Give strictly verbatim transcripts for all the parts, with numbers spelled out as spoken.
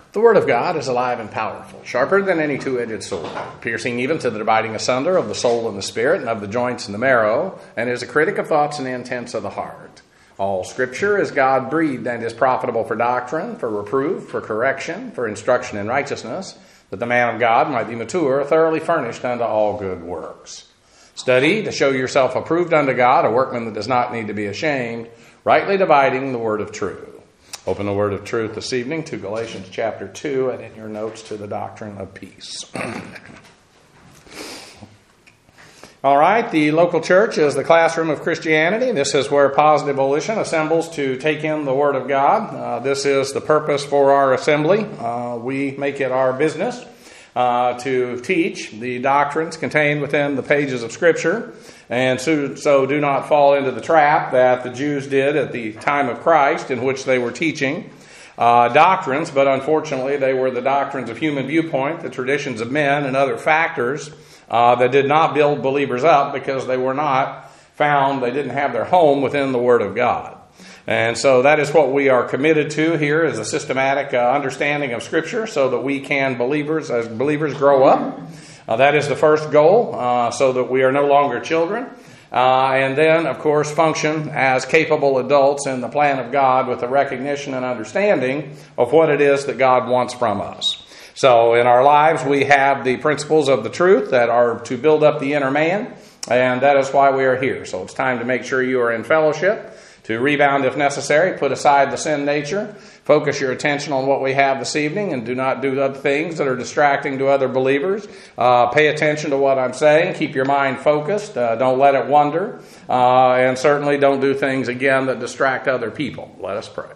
The Word of God is alive and powerful, sharper than any two-edged sword, piercing even to the dividing asunder of the soul and the spirit, and of the joints and the marrow, and is a critic of thoughts and intents of the heart. All Scripture is God-breathed and is profitable for doctrine, for reproof, for correction, for instruction in righteousness, that the man of God might be mature, thoroughly furnished unto all good works. Study to show yourself approved unto God, a workman that does not need to be ashamed, rightly dividing the word of truth. Open the word of truth this evening to Galatians chapter two, and in your notes to the doctrine of peace. All right, the local church is the classroom of Christianity. This is where Positive Volition assembles to take in the Word of God. Uh, this is the purpose for our assembly. Uh, we make it our business uh, to teach the doctrines contained within the pages of Scripture, and so, so do not fall into the trap that the Jews did at the time of Christ, in which they were teaching uh, doctrines, but unfortunately they were the doctrines of human viewpoint, the traditions of men, and other factors Uh, that did not build believers up because they were not found, they didn't have their home within the Word of God. And so that is what we are committed to here, is a systematic uh, understanding of Scripture so that we can, believers, as believers, grow up. Uh, that is the first goal, uh, so that we are no longer children. Uh, and then, of course, function as capable adults in the plan of God with a recognition and understanding of what it is that God wants from us. So in our lives, we have the principles of the truth that are to build up the inner man, and that is why we are here. So it's time to make sure you are in fellowship, to rebound if necessary, put aside the sin nature, focus your attention on what we have this evening, and do not do other things that are distracting to other believers. Uh, pay attention to what I'm saying. Keep your mind focused. Uh, don't let it wander. Uh, and certainly don't do things, again, that distract other people. Let us pray.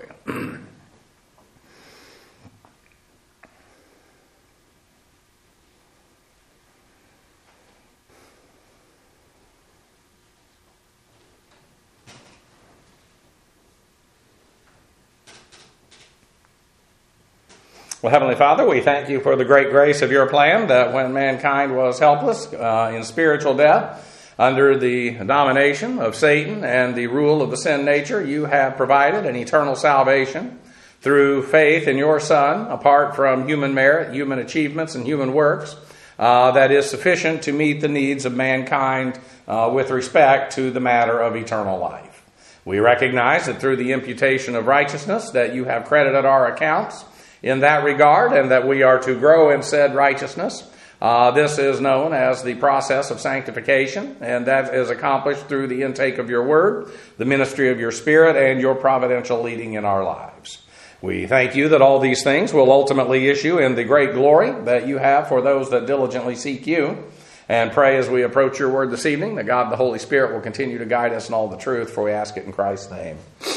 Well, Heavenly Father, we thank you for the great grace of your plan that when mankind was helpless uh, in spiritual death under the domination of Satan and the rule of the sin nature, you have provided an eternal salvation through faith in your Son, apart from human merit, human achievements, and human works, uh, that is sufficient to meet the needs of mankind uh, with respect to the matter of eternal life. We recognize that through the imputation of righteousness that you have credited our accounts in that regard, and that we are to grow in said righteousness. Uh, this is known as the process of sanctification, and that is accomplished through the intake of your word, the ministry of your Spirit, and your providential leading in our lives. We thank you that all these things will ultimately issue in the great glory that you have for those that diligently seek you, and pray as we approach your word this evening that God the Holy Spirit will continue to guide us in all the truth, for we ask it in Christ's name.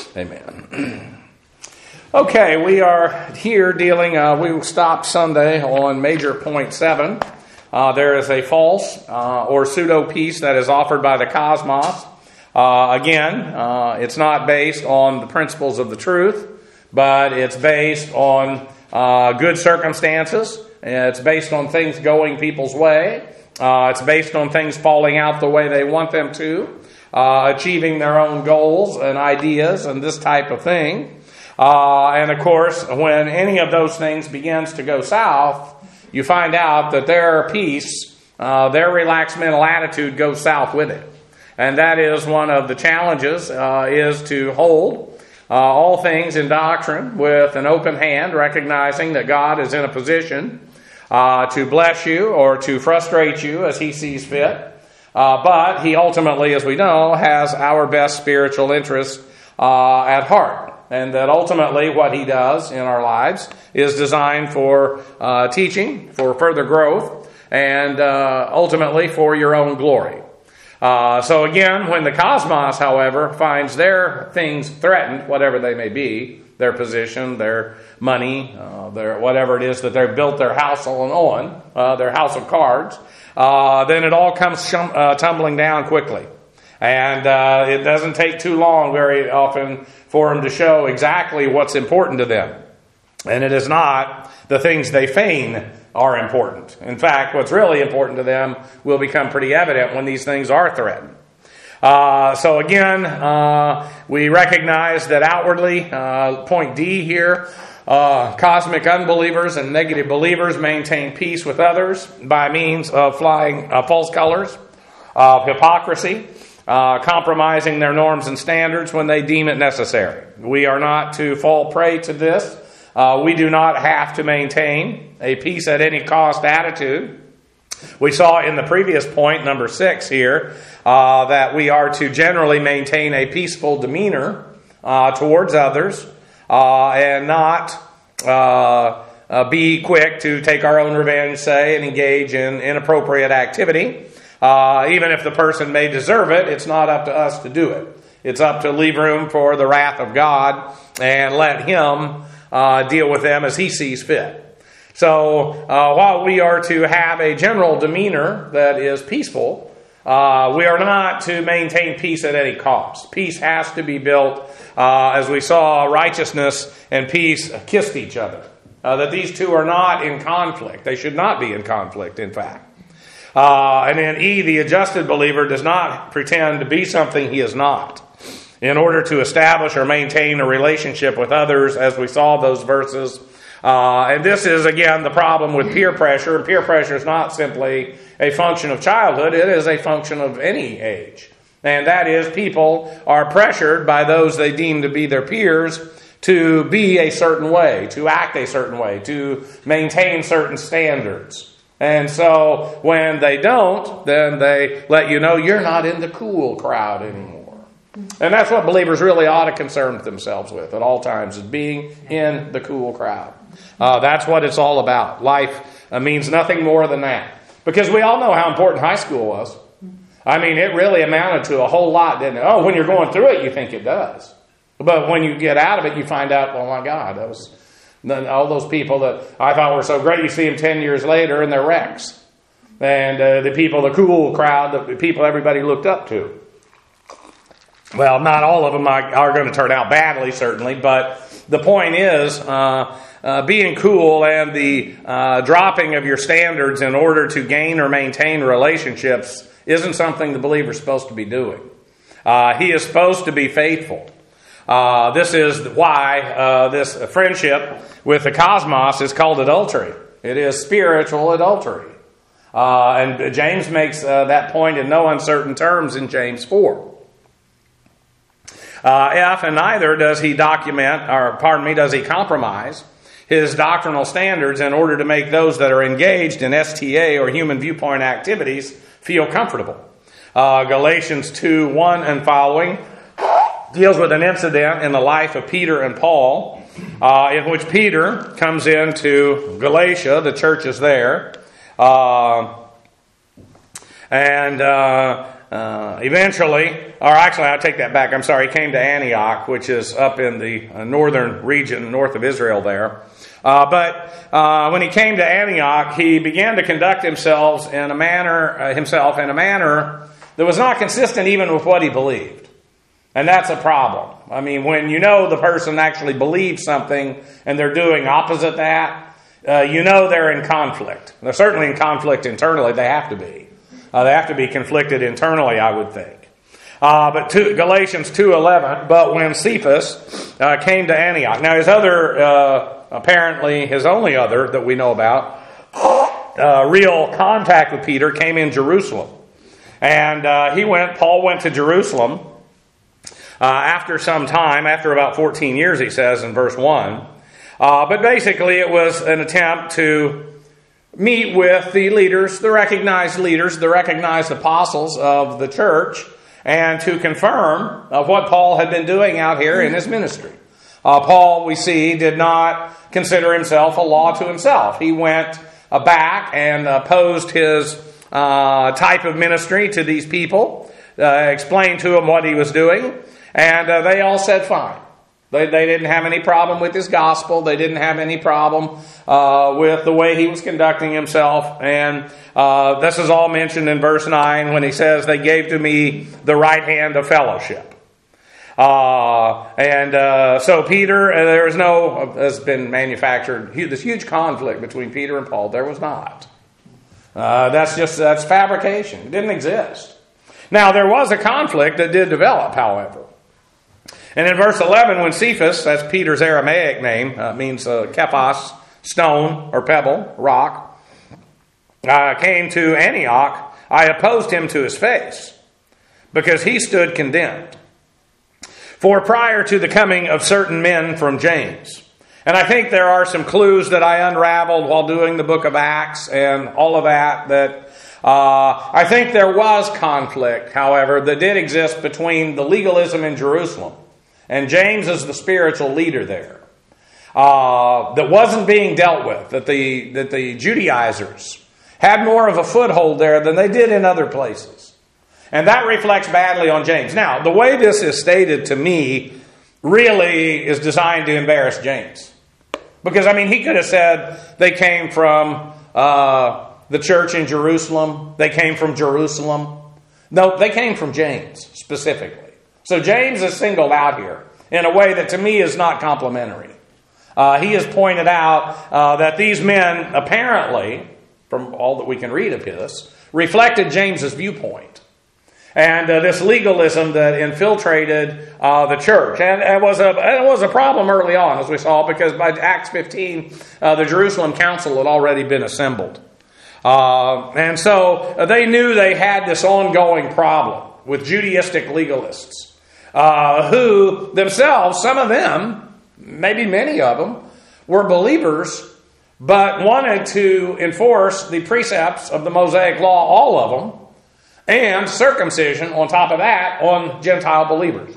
Amen. Okay, we are here dealing, uh, we stopped Sunday on major point seven. Uh, there is a false uh, or pseudo-peace that is offered by the cosmos. Uh, again, uh, it's not based on the principles of the truth, but it's based on uh, good circumstances. It's based on things going people's way. Uh, it's based on things falling out the way they want them to, uh, achieving their own goals and ideas and this type of thing. Uh, and of course, when any of those things begins to go south, you find out that their peace, uh, their relaxed mental attitude goes south with it. And that is one of the challenges, uh, is to hold uh, all things in doctrine with an open hand, recognizing that God is in a position uh, to bless you or to frustrate you as He sees fit. Uh, but He ultimately, as we know, has our best spiritual interests uh, at heart. And that ultimately what He does in our lives is designed for uh, teaching, for further growth, and uh, ultimately for your own glory. Uh, so again, when the cosmos, however, finds their things threatened, whatever they may be, their position, their money, uh, their whatever it is that they've built their house on, on uh, their house of cards, uh, then it all comes shum- uh, tumbling down quickly. And uh, it doesn't take too long very often for them to show exactly what's important to them. And it is not the things they feign are important. In fact, what's really important to them will become pretty evident when these things are threatened. Uh, so again, uh, we recognize that outwardly, uh, point D here, Uh, cosmic unbelievers and negative believers maintain peace with others by means of flying uh, false colors, of hypocrisy, uh, compromising their norms and standards when they deem it necessary. We are not to fall prey to this. Uh, we do not have to maintain a peace at any cost attitude. We saw in the previous point, number six here, uh, that we are to generally maintain a peaceful demeanor uh, towards others, uh, and not uh, uh, be quick to take our own revenge, say, and engage in inappropriate activity. Uh, even if the person may deserve it, it's not up to us to do it. It's up to leave room for the wrath of God and let Him uh, deal with them as He sees fit. So uh, while we are to have a general demeanor that is peaceful, uh, we are not to maintain peace at any cost. Peace has to be built, uh, as we saw, righteousness and peace kissed each other. Uh, that these two are not in conflict. They should not be in conflict, in fact. Uh, and then E, the adjusted believer does not pretend to be something he is not, in order to establish or maintain a relationship with others, as we saw those verses. Uh, and this is, again, the problem with peer pressure. Peer pressure is not simply a function of childhood. It is a function of any age. And that is, people are pressured by those they deem to be their peers to be a certain way, to act a certain way, to maintain certain standards. And so when they don't, then they let you know you're not in the cool crowd anymore. And that's what believers really ought to concern themselves with at all times, is being in the cool crowd. Uh, that's what it's all about. Life uh, means nothing more than that. Because we all know how important high school was. I mean, it really amounted to a whole lot, didn't it? Oh, when you're going through it, you think it does. But when you get out of it, you find out, oh my God, that was all those people that I thought were so great. You see them ten years later and they're wrecks. And uh, the people, the cool crowd, the people everybody looked up to. Well, not all of them are going to turn out badly, certainly, but the point is, uh, uh, being cool and the uh, dropping of your standards in order to gain or maintain relationships isn't something the believer is supposed to be doing. Uh, he is supposed to be faithful. Uh, this is why uh, this friendship with the cosmos is called adultery. It is spiritual adultery. Uh, and James makes uh, that point in no uncertain terms in James four. Uh, F, and neither does he document, or pardon me, does he compromise his doctrinal standards in order to make those that are engaged in S T A or human viewpoint activities feel comfortable. Uh, Galatians two one and following deals with an incident in the life of Peter and Paul, uh, in which Peter comes into Galatia, the church is there, uh, and uh, uh, eventually, or actually I'll take that back, I'm sorry, he came to Antioch, which is up in the uh, northern region, north of Israel there. Uh, but uh, when he came to Antioch, he began to conduct himself in a manner, uh, himself in a manner that was not consistent even with what he believed. And that's a problem. I mean, when you know the person actually believes something and they're doing opposite that, uh, you know they're in conflict. They're certainly in conflict internally. They have to be. Uh, they have to be conflicted internally, I would think. Uh, but two, Galatians two eleven, but when Cephas uh, came to Antioch. Now his other, uh, apparently his only other that we know about, uh, real contact with Peter came in Jerusalem. And uh, he went, Paul went to Jerusalem uh, after some time, after about fourteen years, he says in verse one. Uh, but basically it was an attempt to meet with the leaders, the recognized leaders, the recognized apostles of the church, and to confirm of what Paul had been doing out here in his ministry. Uh, Paul, we see, did not consider himself a law to himself. He went uh, back and uh, posed his uh, type of ministry to these people, uh, explained to them what he was doing, and uh, they all said fine. They, they didn't have any problem with his gospel. They didn't have any problem uh, with the way he was conducting himself. And uh, this is all mentioned in verse nine when he says, they gave to me the right hand of fellowship. Uh, and uh, so Peter, uh, there is no, has been manufactured, this huge conflict between Peter and Paul. There was not. Uh, that's just, that's fabrication. It didn't exist. Now, there was a conflict that did develop, however. And in verse eleven, when Cephas, that's Peter's Aramaic name, uh, means uh, kephas, stone or pebble, rock, uh, came to Antioch, I opposed him to his face, because he stood condemned. For prior to the coming of certain men from James, and I think there are some clues that I unraveled while doing the book of Acts and all of that, that uh, I think there was conflict, however, that did exist between the legalism in Jerusalem. And James is the spiritual leader there. Uh, that wasn't being dealt with. That the, that the Judaizers had more of a foothold there than they did in other places. And that reflects badly on James. Now, the way this is stated to me really is designed to embarrass James. Because, I mean, he could have said they came from uh, the church in Jerusalem. They came from Jerusalem. No, they came from James, specifically. So James is singled out here in a way that to me is not complimentary. Uh, he has pointed out uh, that these men apparently, from all that we can read of his, reflected James's viewpoint. And uh, this legalism that infiltrated uh, the church. And it was, a, it was a problem early on, as we saw, because by Acts fifteen, uh, the Jerusalem council had already been assembled. Uh, and so they knew they had this ongoing problem with Judaistic legalists. Uh, who themselves, some of them, maybe many of them, were believers, but wanted to enforce the precepts of the Mosaic Law, all of them, and circumcision on top of that on Gentile believers.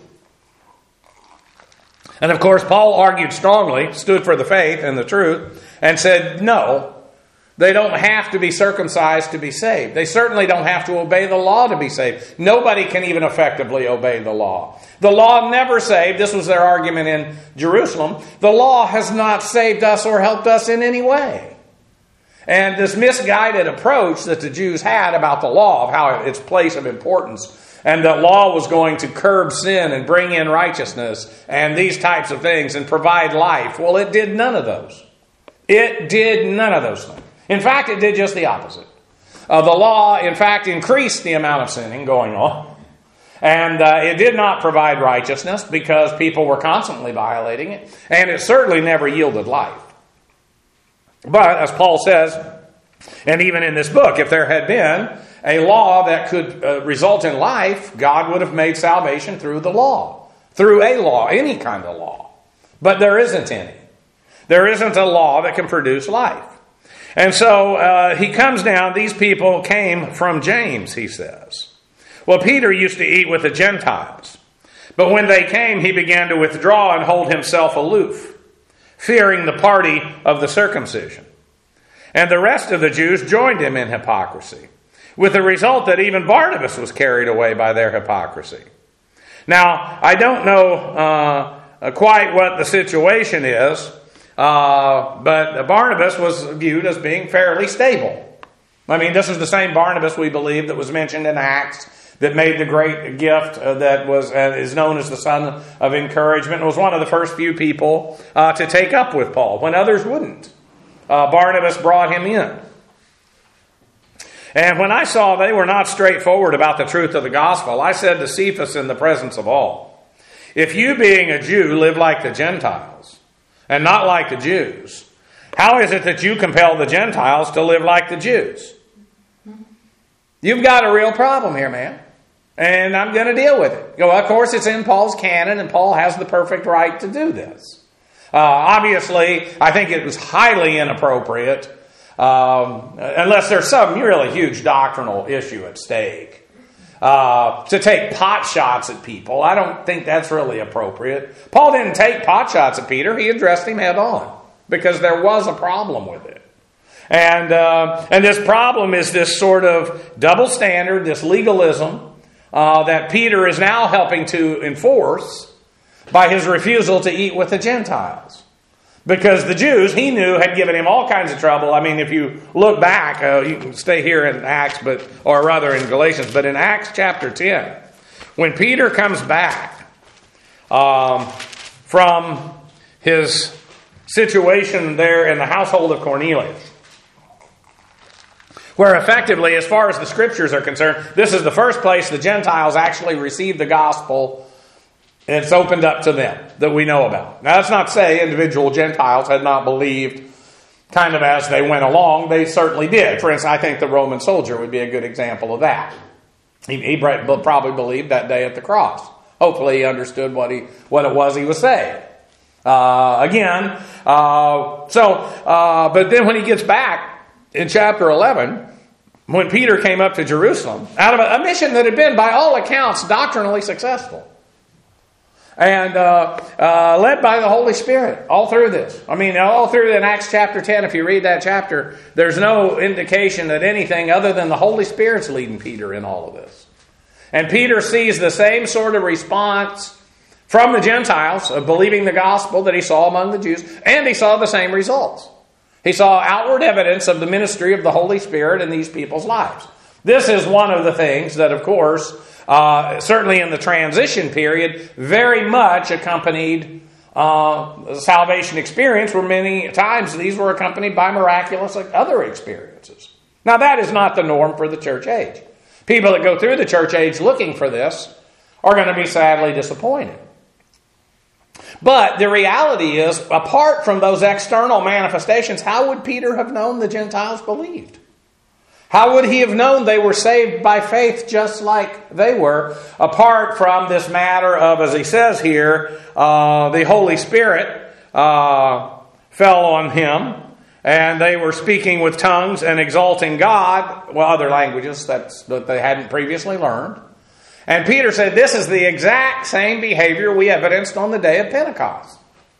And of course, Paul argued strongly, stood for the faith and the truth, and said, no, they don't have to be circumcised to be saved. They certainly don't have to obey the law to be saved. Nobody can even effectively obey the law. The law never saved. This was their argument in Jerusalem. The law has not saved us or helped us in any way. And this misguided approach that the Jews had about the law, of how its place of importance, and that law was going to curb sin and bring in righteousness and these types of things and provide life. Well, it did none of those. It did none of those things. In fact, it did just the opposite. Uh, the law, in fact, increased the amount of sinning going on. And uh, it did not provide righteousness because people were constantly violating it. And it certainly never yielded life. But, as Paul says, and even in this book, if there had been a law that could uh, result in life, God would have made salvation through the law. Through a law, any kind of law. But there isn't any. There isn't a law that can produce life. And so uh, he comes down, these people came from James, he says. Well, Peter used to eat with the Gentiles. But when they came, he began to withdraw and hold himself aloof, fearing the party of the circumcision. And the rest of the Jews joined him in hypocrisy, with the result that even Barnabas was carried away by their hypocrisy. Now, I don't know uh, quite what the situation is, Uh, but Barnabas was viewed as being fairly stable. I mean, this is the same Barnabas, we believe, that was mentioned in Acts, that made the great gift uh, that was uh, is known as the son of encouragement. It was one of the first few people uh, to take up with Paul, when others wouldn't. Uh, Barnabas brought him in. And when I saw they were not straightforward about the truth of the gospel, I said to Cephas in the presence of all, if you, being a Jew, live like the Gentiles, and not like the Jews, how is it that you compel the Gentiles to live like the Jews? You've got a real problem here, man. And I'm going to deal with it. Well, of course, it's in Paul's canon, and Paul has the perfect right to do this. Uh, obviously, I think it was highly inappropriate, um, unless there's some really huge doctrinal issue at stake. Uh, to take pot shots at people, I don't think that's really appropriate. Paul didn't take pot shots at Peter. He addressed him head on because there was a problem with it. And uh, and this problem is this sort of double standard, this legalism uh, that Peter is now helping to enforce by his refusal to eat with the Gentiles. Because the Jews, he knew, had given him all kinds of trouble. I mean, if you look back, uh, you can stay here in Acts, but or rather in Galatians, but in Acts chapter ten, when Peter comes back um, from his situation there in the household of Cornelius, where effectively, as far as the Scriptures are concerned, this is the first place the Gentiles actually received the gospel And it's opened up to them that we know about. Now, that's not to say individual Gentiles had not believed kind of as they went along. They certainly did. For instance, I think the Roman soldier would be a good example of that. He, he probably believed that day at the cross. Hopefully he understood what he what it was he was saying. Uh, again, uh, so, uh, but then when he gets back in chapter eleven, when Peter came up to Jerusalem, out of a, a mission that had been, by all accounts, doctrinally successful, and uh, uh, led by the Holy Spirit all through this. I mean, all through in Acts chapter ten, if you read that chapter, there's no indication that anything other than the Holy Spirit's leading Peter in all of this. And Peter sees the same sort of response from the Gentiles of believing the gospel that he saw among the Jews, and he saw the same results. He saw outward evidence of the ministry of the Holy Spirit in these people's lives. This is one of the things that, of course, uh, certainly in the transition period, very much accompanied uh, the salvation experience, where many times these were accompanied by miraculous other experiences. Now, that is not the norm for the church age. People that go through the church age looking for this are going to be sadly disappointed. But the reality is, apart from those external manifestations, how would Peter have known the Gentiles believed? How would he have known they were saved by faith just like they were, apart from this matter of, as he says here, uh, the Holy Spirit uh, fell on him, and they were speaking with tongues and exalting God, well, other languages that's, that they hadn't previously learned. And Peter said, this is the exact same behavior we evidenced on the day of Pentecost.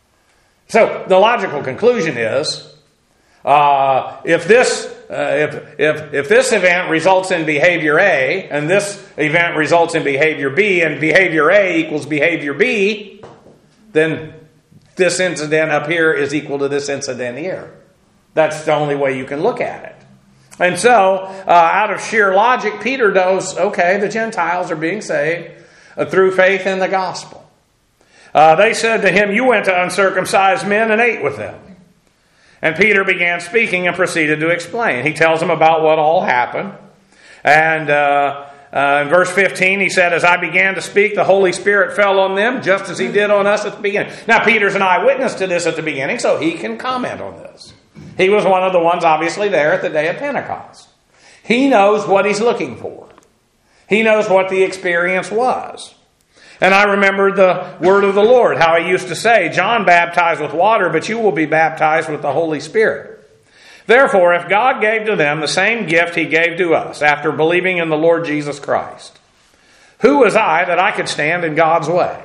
So the logical conclusion is, uh, if this uh, if if if this event results in behavior A, and this event results in behavior B, and behavior A equals behavior B, then this incident up here is equal to this incident here. That's the only way you can look at it. And so, uh, out of sheer logic, Peter knows, okay, the Gentiles are being saved uh, through faith in the gospel. Uh, they said to him, you went to uncircumcised men and ate with them. And Peter began speaking and proceeded to explain. He tells them about what all happened. And uh, uh, in verse fifteen, he said, as I began to speak, the Holy Spirit fell on them, just as he did on us at the beginning. Now, Peter's an eyewitness to this at the beginning, so he can comment on this. He was one of the ones obviously there at the day of Pentecost. He knows what he's looking for. He knows what the experience was. And I remembered the word of the Lord, how he used to say, John baptized with water, but you will be baptized with the Holy Spirit. Therefore, if God gave to them the same gift he gave to us after believing in the Lord Jesus Christ, who was I that I could stand in God's way?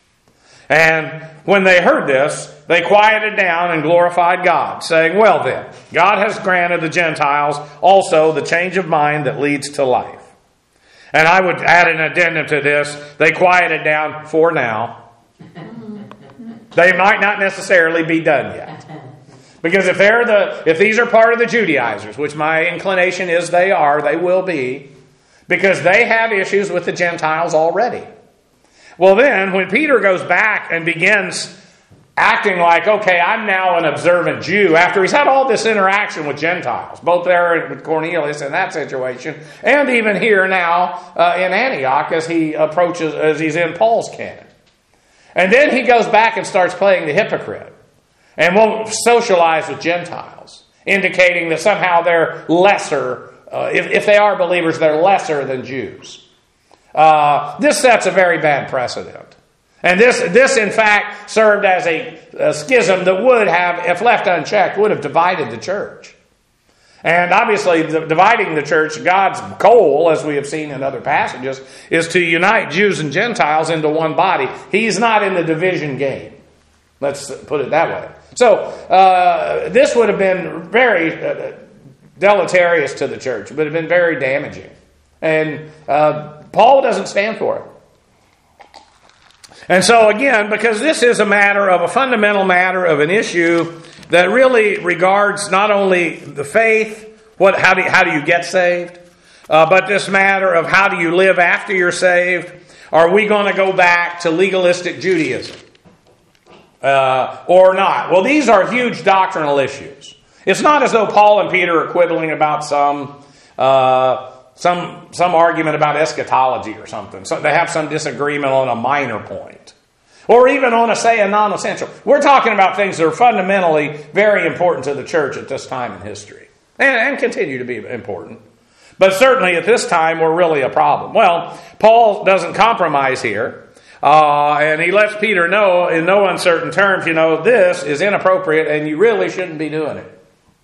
And when they heard this, they quieted down and glorified God, saying, well then, God has granted the Gentiles also the change of mind that leads to life. And I would add an addendum to this, they quieted down for now. They might not necessarily be done yet. Because if they're the if these are part of the Judaizers, which my inclination is they are, they will be, because they have issues with the Gentiles already. Well then, when Peter goes back and begins acting like, okay, I'm now an observant Jew, after he's had all this interaction with Gentiles, both there with Cornelius in that situation, and even here now uh, in Antioch as he approaches, as he's in Paul's camp. And then he goes back and starts playing the hypocrite and won't socialize with Gentiles, indicating that somehow they're lesser, uh, if, if they are believers, they're lesser than Jews. Uh, this sets a very bad precedent. And this, this in fact, served as a, a schism that would have, if left unchecked, would have divided the church. And obviously, the, dividing the church, God's goal, as we have seen in other passages, is to unite Jews and Gentiles into one body. He's not in the division game. Let's put it that way. So, uh, this would have been very uh, deleterious to the church. It would have been very damaging. And uh, Paul doesn't stand for it. And so again, because this is a matter of a fundamental matter of an issue that really regards not only the faith, what, how do you, how do you get saved, uh, but this matter of how do you live after you're saved. Are we going to go back to legalistic Judaism uh, or not? Well, these are huge doctrinal issues. It's not as though Paul and Peter are quibbling about some uh, some some argument about eschatology or something. So they have some disagreement on a minor point. Or even on a, say, a non-essential. We're talking about things that are fundamentally very important to the church at this time in history. And, and continue to be important. But certainly at this time were really a problem. Well, Paul doesn't compromise here. Uh, and he lets Peter know in no uncertain terms, you know, this is inappropriate and you really shouldn't be doing it.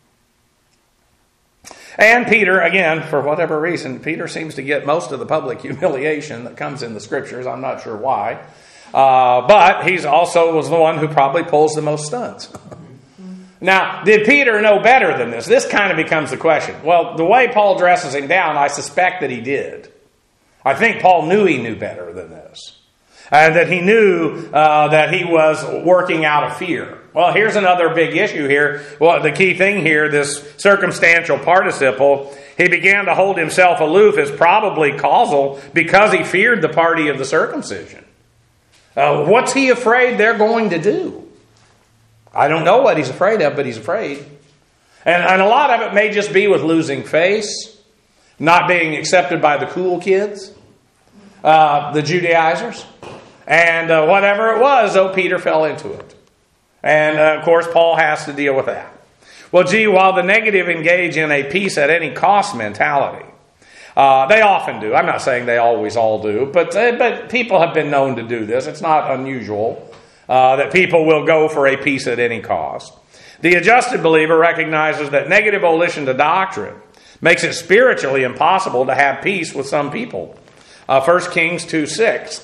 And Peter, again, for whatever reason, Peter seems to get most of the public humiliation that comes in the Scriptures. I'm not sure why. Uh, but he's also was the one who probably pulls the most stunts. Now, did Peter know better than this? This kind of becomes the question. Well, the way Paul dresses him down, I suspect that he did. I think Paul knew he knew better than this. And that he knew uh, that he was working out of fear. Well, here's another big issue here. Well, the key thing here, this circumstantial participle, he began to hold himself aloof is probably causal because he feared the party of the circumcision. Uh, what's he afraid they're going to do? I don't know what he's afraid of, but he's afraid. And, and a lot of it may just be with losing face, not being accepted by the cool kids, uh, the Judaizers, and uh, whatever it was, oh, Peter fell into it. And, uh, of course, Paul has to deal with that. Well, gee, while the negative engage in a peace at any cost mentality, uh, they often do. I'm not saying they always all do, but, uh, but people have been known to do this. It's not unusual. Uh, that people will go for a peace at any cost. The adjusted believer recognizes that negative volition to doctrine makes it spiritually impossible to have peace with some people. Uh, First Kings two six.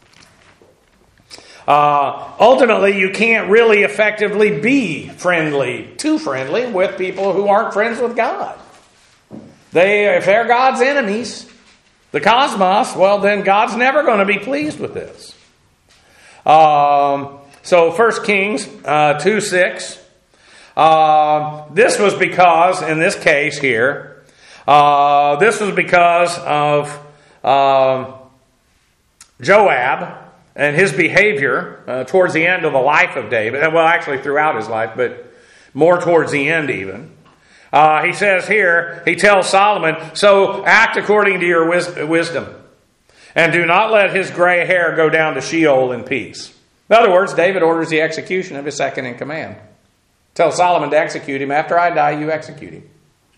Uh, ultimately, you can't really effectively be friendly, too friendly, with people who aren't friends with God. They, if they're God's enemies, the cosmos, well, then God's never going to be pleased with this. Um, so First Kings uh, two six. Uh, this was because, in this case here, uh, this was because of uh, Joab and his behavior uh, towards the end of the life of David. Well, actually throughout his life, but more towards the end even. Uh, he says here, he tells Solomon, so act according to your wis- wisdom. And do not let his gray hair go down to Sheol in peace. In other words, David orders the execution of his second in command. Tell Solomon to execute him. After I die, you execute him.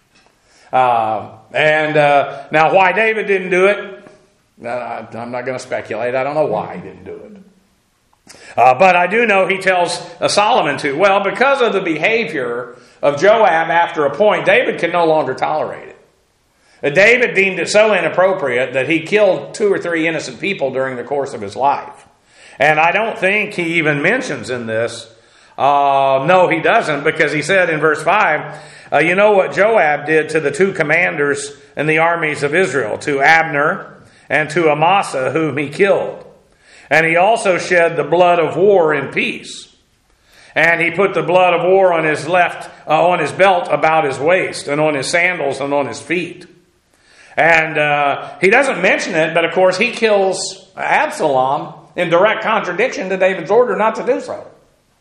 Uh, and uh, now why David didn't do it, uh, I'm not going to speculate. I don't know why he didn't do it. Uh, but I do know he tells uh, Solomon to. Well, because of the behavior of Joab after a point, David could no longer tolerate it. David deemed it so inappropriate that he killed two or three innocent people during the course of his life. And I don't think he even mentions in this, uh, no, he doesn't, because he said in verse five, uh, you know what Joab did to the two commanders in the armies of Israel, to Abner and to Amasa, whom he killed. And he also shed the blood of war in peace. And he put the blood of war on his left, uh, on his belt about his waist, and on his sandals and on his feet. And uh, he doesn't mention it, but of course he kills Absalom in direct contradiction to David's order not to do so.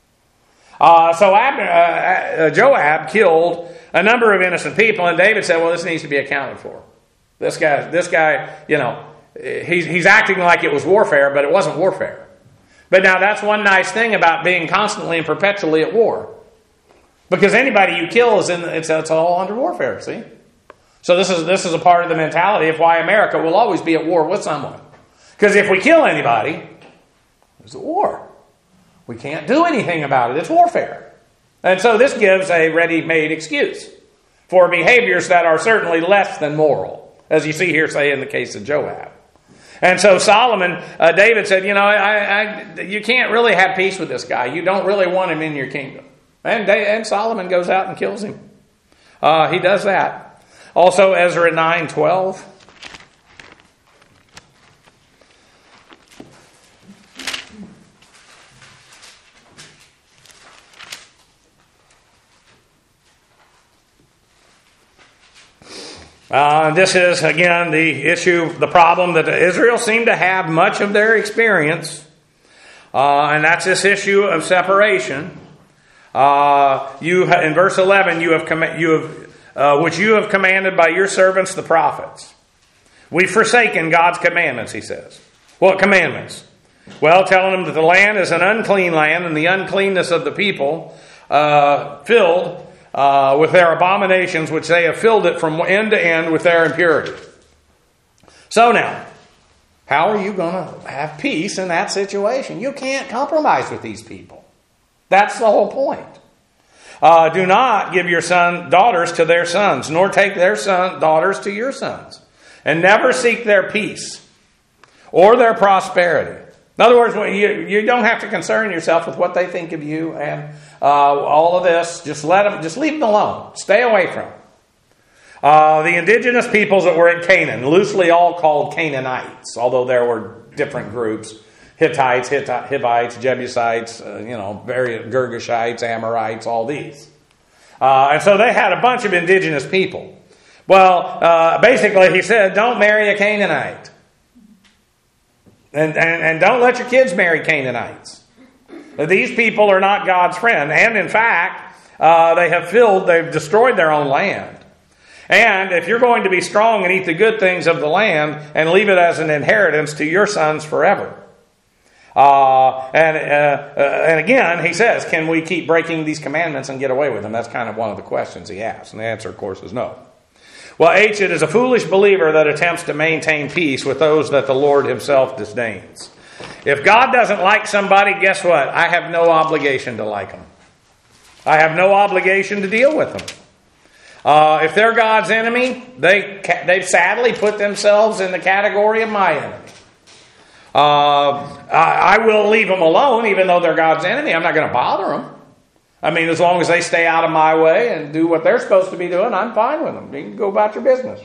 Uh, so Abner, uh, uh, Joab killed a number of innocent people, and David said, well, this needs to be accounted for. This guy, this guy, you know, he's, he's acting like it was warfare, but it wasn't warfare. But now that's one nice thing about being constantly and perpetually at war. Because anybody you kill is in, it's, it's all under warfare, see? So this is this is a part of the mentality of why America will always be at war with someone. Because if we kill anybody, there's a war. We can't do anything about it. It's warfare. And so this gives a ready-made excuse for behaviors that are certainly less than moral, as you see here, say, in the case of Joab. And so Solomon, uh, David said, you know, I, I, you can't really have peace with this guy. You don't really want him in your kingdom. And, and Solomon goes out and kills him. Uh, he does that. Also, Ezra nine twelve. Uh, this is, again, the issue, the problem that Israel seemed to have much of their experience. Uh, and that's this issue of separation. Uh, you in verse eleven, you have com- you have uh, which you have commanded by your servants the prophets. We've forsaken God's commandments, he says. What commandments? Well, telling them that the land is an unclean land, and the uncleanness of the people uh, filled uh, with their abominations, which they have filled it from end to end with their impurity. So now, how are you going to have peace in that situation? You can't compromise with these people. That's the whole point. Uh, do not give your son daughters to their sons, nor take their son daughters to your sons, and never seek their peace or their prosperity. In other words, you, you don't have to concern yourself with what they think of you and uh, all of this. Just let them, just leave them alone. Stay away from them. Uh, the indigenous peoples that were in Canaan, loosely all called Canaanites, although there were different groups: Hittites, Hittite, Hivites, Jebusites, uh, you know, various Girgashites, Amorites, all these. Uh, and so they had a bunch of indigenous people. Well, uh, basically, he said, don't marry a Canaanite. And, and, and don't let your kids marry Canaanites. These people are not God's friend. And in fact, uh, they have filled, they've destroyed their own land. And if you're going to be strong and eat the good things of the land and leave it as an inheritance to your sons forever. Uh, and uh, uh, and again, he says, can we keep breaking these commandments and get away with them? That's kind of one of the questions he asks. And the answer, of course, is no. Well, H, it is a foolish believer that attempts to maintain peace with those that the Lord himself disdains. If God doesn't like somebody, guess what? I have no obligation to like them. I have no obligation to deal with them. Uh, if they're God's enemy, they, they've sadly put themselves in the category of my enemy. Uh, I, I will leave them alone, even though they're God's enemy. I'm not going to bother them. I mean, as long as they stay out of my way and do what they're supposed to be doing, I'm fine with them. You can go about your business.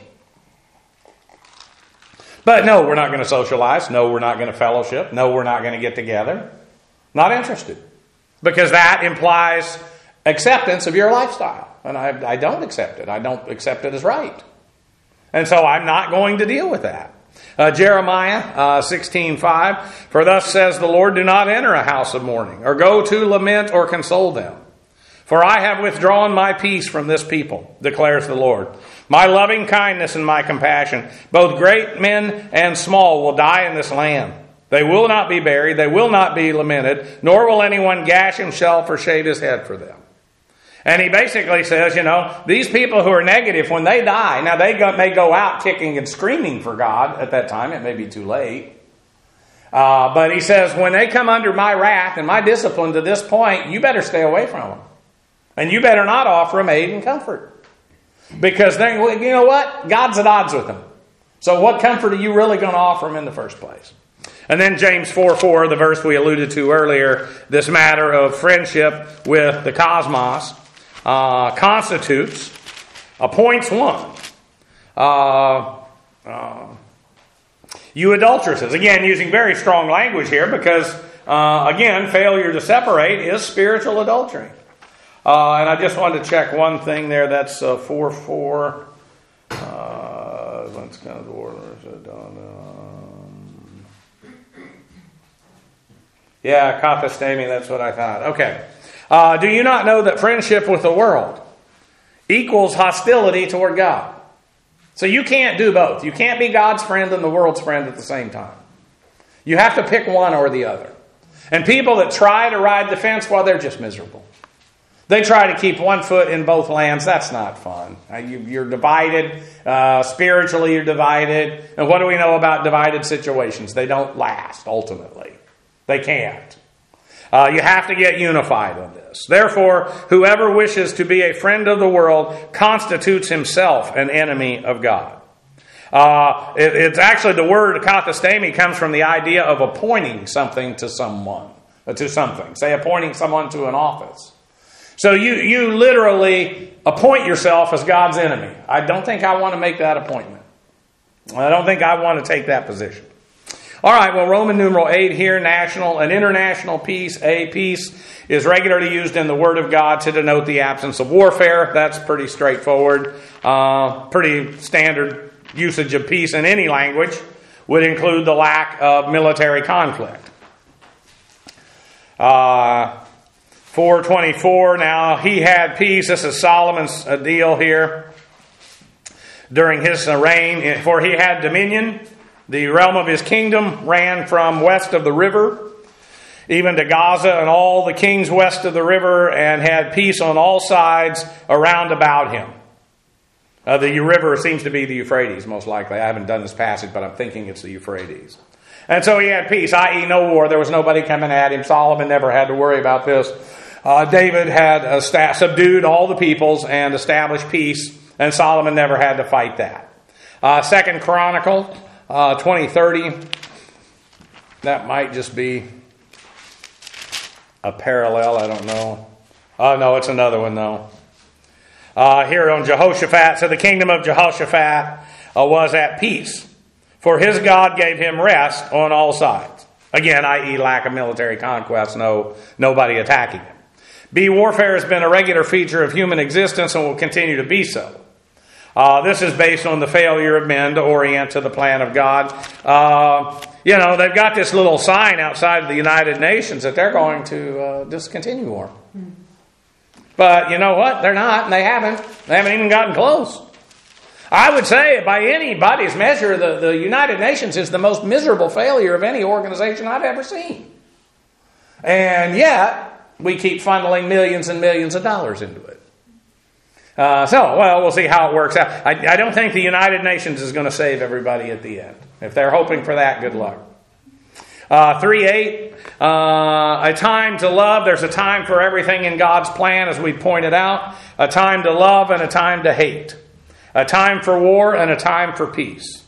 But no, we're not going to socialize. No, we're not going to fellowship. No, we're not going to get together. Not interested. Because that implies acceptance of your lifestyle. And I, I don't accept it. I don't accept it as right. And so I'm not going to deal with that. Uh, Jeremiah uh, sixteen five, for thus says the Lord, do not enter a house of mourning, or go to lament or console them. For I have withdrawn my peace from this people, declares the Lord. My loving kindness and my compassion, both great men and small, will die in this land. They will not be buried, they will not be lamented, nor will anyone gash himself or shave his head for them. And he basically says, you know, these people who are negative, when they die, now they go, may go out kicking and screaming for God at that time. It may be too late. Uh, but he says, when they come under my wrath and my discipline to this point, you better stay away from them. And you better not offer them aid and comfort. Because then, you know what? God's at odds with them. So what comfort are you really going to offer them in the first place? And then James four four, the verse we alluded to earlier, this matter of friendship with the cosmos, Uh, constitutes, appoints one. Uh, uh, you adulteresses. Again, using very strong language here because, uh, again, failure to separate is spiritual adultery. Uh, and I just wanted to check one thing there. That's uh, four four. Uh, let's kind of order. Um, yeah, kathastemi, that's what I thought. Okay. Uh, do you not know that friendship with the world equals hostility toward God? So you can't do both. You can't be God's friend and the world's friend at the same time. You have to pick one or the other. And people that try to ride the fence, well, they're just miserable. They try to keep one foot in both lands. That's not fun. Uh, you, you're divided. Uh, spiritually, you're divided. And what do we know about divided situations? They don't last, ultimately. They can't. Uh, you have to get unified on this. Therefore, whoever wishes to be a friend of the world constitutes himself an enemy of God. Uh, it, it's actually the word kathastemi comes from the idea of appointing something to someone, uh, to something. Say appointing someone to an office. So you, you literally appoint yourself as God's enemy. I don't think I want to make that appointment. I don't think I want to take that position. All right, well, Roman numeral eight here, national and international peace. A, peace is regularly used in the Word of God to denote the absence of warfare. That's pretty straightforward. Uh, pretty standard usage of peace in any language would include the lack of military conflict. Uh, four twenty-four, now he had peace. This is Solomon's deal here. During his reign, for he had dominion The realm of his kingdom ran from west of the river, even to Gaza and all the kings west of the river, and had peace on all sides around about him. Uh, the river seems to be the Euphrates, most likely. I haven't done this passage, but I'm thinking it's the Euphrates. And so he had peace, that is no war. There was nobody coming at him. Solomon never had to worry about this. Uh, David had uh, st- subdued all the peoples and established peace, and Solomon never had to fight that. Uh, Second Chronicle uh, twenty thirty. That might just be a parallel. I don't know. Oh, no, it's another one, though. Uh, here on Jehoshaphat. So the kingdom of Jehoshaphat uh, was at peace, for his God gave him rest on all sides. Again, that is lack of military conquest, no nobody attacking him. B, warfare has been a regular feature of human existence and will continue to be so. Uh, this is based on the failure of men to orient to the plan of God. Uh, you know, they've got this little sign outside of the United Nations that they're going to uh, discontinue war. But you know what? They're not, and they haven't. They haven't even gotten close. I would say, by anybody's measure, the, the United Nations is the most miserable failure of any organization I've ever seen. And yet, we keep funneling millions and millions of dollars into it. Uh, so, well, we'll see how it works out. I, I don't think the United Nations is going to save everybody at the end. If they're hoping for that, good luck. Uh, three eight, uh, a time to love. There's a time for everything in God's plan, as we pointed out. A time to love and a time to hate. A time for war and a time for peace.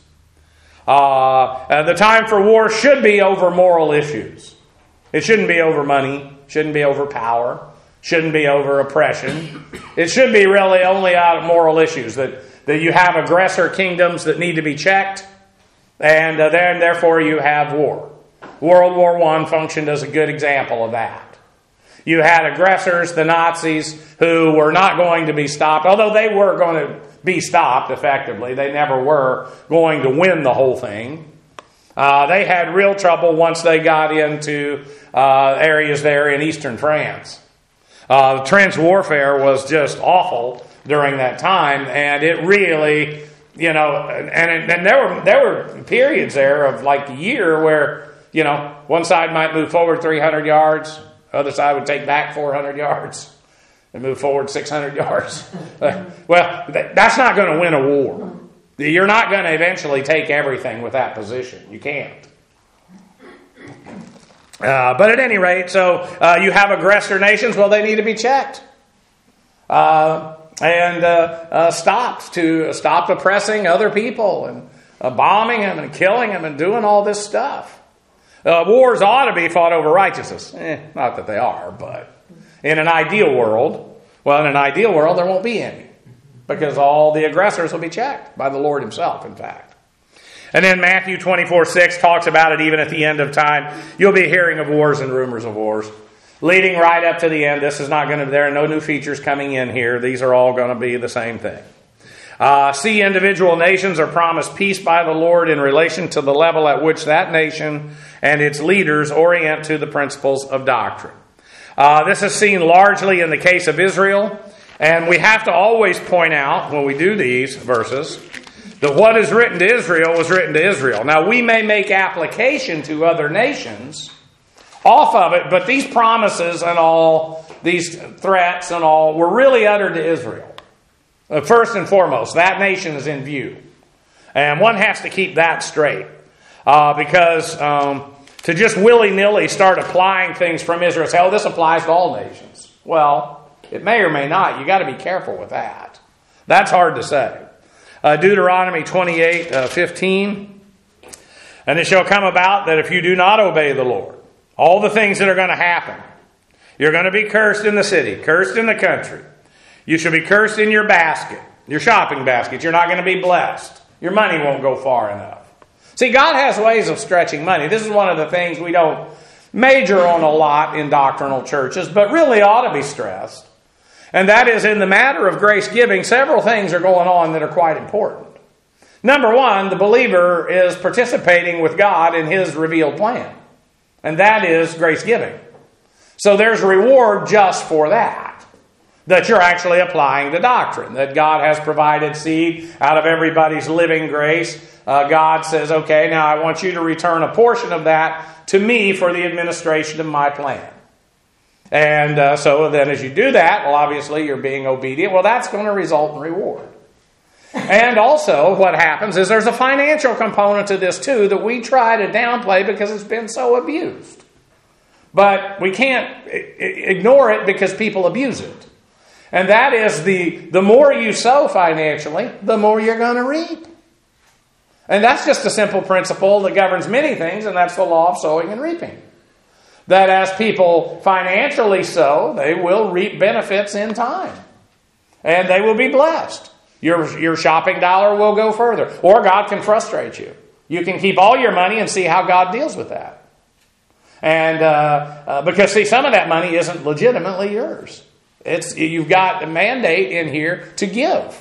Uh, and the time for war should be over moral issues. It shouldn't be over money. Shouldn't be over power. Shouldn't be over oppression. It should be really only out of moral issues. That, that you have aggressor kingdoms that need to be checked. And uh, then, therefore, you have war. World War One functioned as a good example of that. You had aggressors, the Nazis, who were not going to be stopped. Although they were going to be stopped effectively. They never were going to win the whole thing. Uh, they had real trouble once they got into uh, areas there in eastern France. Uh, trench warfare was just awful during that time, and it really, you know, and, and there were there were periods there of like a year where, you know, one side might move forward three hundred yards, the other side would take back four hundred yards, and move forward six hundred yards. Well, that's not going to win a war. You're not going to eventually take everything with that position. You can't. Uh, but at any rate, so uh, you have aggressor nations. Well, they need to be checked uh, and uh, uh, stopped to stop oppressing other people and uh, bombing them and killing them and doing all this stuff. Uh, wars ought to be fought over righteousness. Eh, not that they are, but in an ideal world, well, in an ideal world, there won't be any, because all the aggressors will be checked by the Lord himself, in fact. And then Matthew twenty-four six talks about it even at the end of time. You'll be hearing of wars and rumors of wars. Leading right up to the end, this is not going to, there are no new features coming in here. These are all going to be the same thing. Uh, see, individual nations are promised peace by the Lord in relation to the level at which that nation and its leaders orient to the principles of doctrine. Uh, this is seen largely in the case of Israel. And we have to always point out, when we do these verses, that what is written to Israel was written to Israel. Now, we may make application to other nations off of it, but these promises and all, these threats and all, were really uttered to Israel. Uh, first and foremost, that nation is in view. And one has to keep that straight. Uh, because um, to just willy-nilly start applying things from Israel, say, oh, this applies to all nations. Well, it may or may not. You've got to be careful with that. That's hard to say. Uh, Deuteronomy twenty-eight fifteen. And it shall come about that if you do not obey the Lord, all the things that are going to happen, you're going to be cursed in the city, cursed in the country. You shall be cursed in your basket, your shopping basket. You're not going to be blessed. Your money won't go far enough. See, God has ways of stretching money. This is one of the things we don't major on a lot in doctrinal churches, but really ought to be stressed. And that is, in the matter of grace giving, several things are going on that are quite important. Number one, the believer is participating with God in his revealed plan. And that is grace giving. So there's reward just for that. that you're actually applying the doctrine, that God has provided seed out of everybody's living grace. Uh, God says, okay, now I want you to return a portion of that to me for the administration of my plan. And uh, so then as you do that, well, obviously you're being obedient. Well, that's going to result in reward. And also what happens is there's a financial component to this too that we try to downplay because it's been so abused. But we can't ignore it because people abuse it. And that is the, the more you sow financially, the more you're going to reap. And that's just a simple principle that governs many things, and that's the law of sowing and reaping. That as people financially sow, they will reap benefits in time. And they will be blessed. Your, your shopping dollar will go further. Or God can frustrate you. You can keep all your money and see how God deals with that. And uh, uh, because, see, some of that money isn't legitimately yours. It's you've got a mandate in here to give.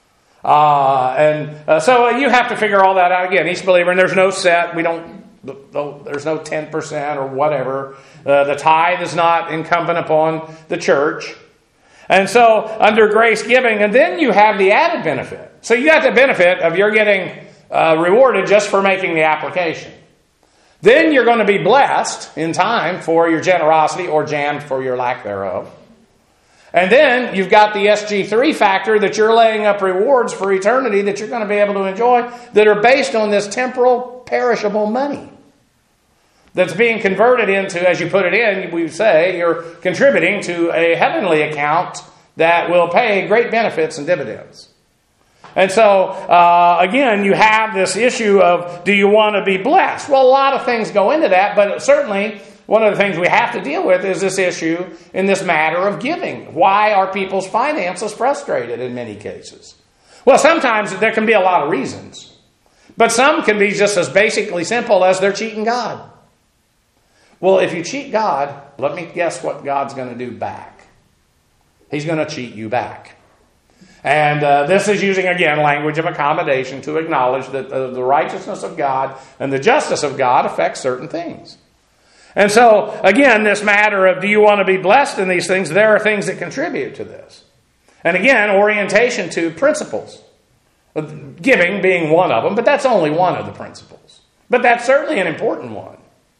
Uh, and uh, so you have to figure all that out again. Each believer, and there's no set. We don't, there's no ten percent or whatever. Uh, the tithe is not incumbent upon the church. And so under grace giving, and then you have the added benefit. So you got the benefit of you're getting uh, rewarded just for making the application. Then you're going to be blessed in time for your generosity or jammed for your lack thereof. And then you've got the S G three factor that you're laying up rewards for eternity that you're going to be able to enjoy that are based on this temporal, perishable money that's being converted into, as you put it in, we say, you're contributing to a heavenly account that will pay great benefits and dividends. And so, uh, again, you have this issue of, do you want to be blessed? Well, a lot of things go into that, but certainly one of the things we have to deal with is this issue in this matter of giving. Why are people's finances frustrated in many cases? Well, sometimes there can be a lot of reasons. But some can be just as basically simple as they're cheating God. Well, if you cheat God, let me guess what God's going to do back. He's going to cheat you back. And uh, this is using, again, language of accommodation to acknowledge that uh, the righteousness of God and the justice of God affects certain things. And so, again, this matter of do you want to be blessed in these things, there are things that contribute to this. And again, orientation to principles. Giving being one of them, but that's only one of the principles. But that's certainly an important one.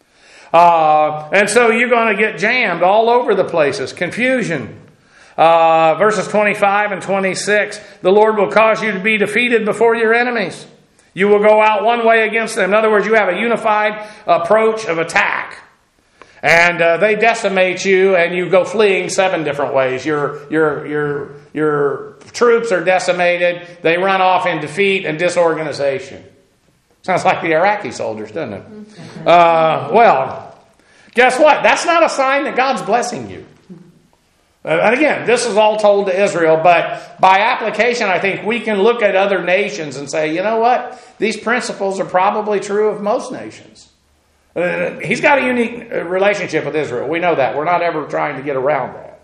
Uh, and so you're going to get jammed all over the places. Confusion. Uh, verses twenty-five and twenty-six. The Lord will cause you to be defeated before your enemies. You will go out one way against them. In other words, you have a unified approach of attack. And uh, they decimate you and you go fleeing seven different ways. Your, your, your, your troops are decimated. They run off in defeat and disorganization. Sounds like the Iraqi soldiers, doesn't it? Uh, well, guess what? That's not a sign that God's blessing you. And again, this is all told to Israel, but by application, I think we can look at other nations and say, you know what? These principles are probably true of most nations. Uh, he's got a unique relationship with Israel. We know that. We're not ever trying to get around that.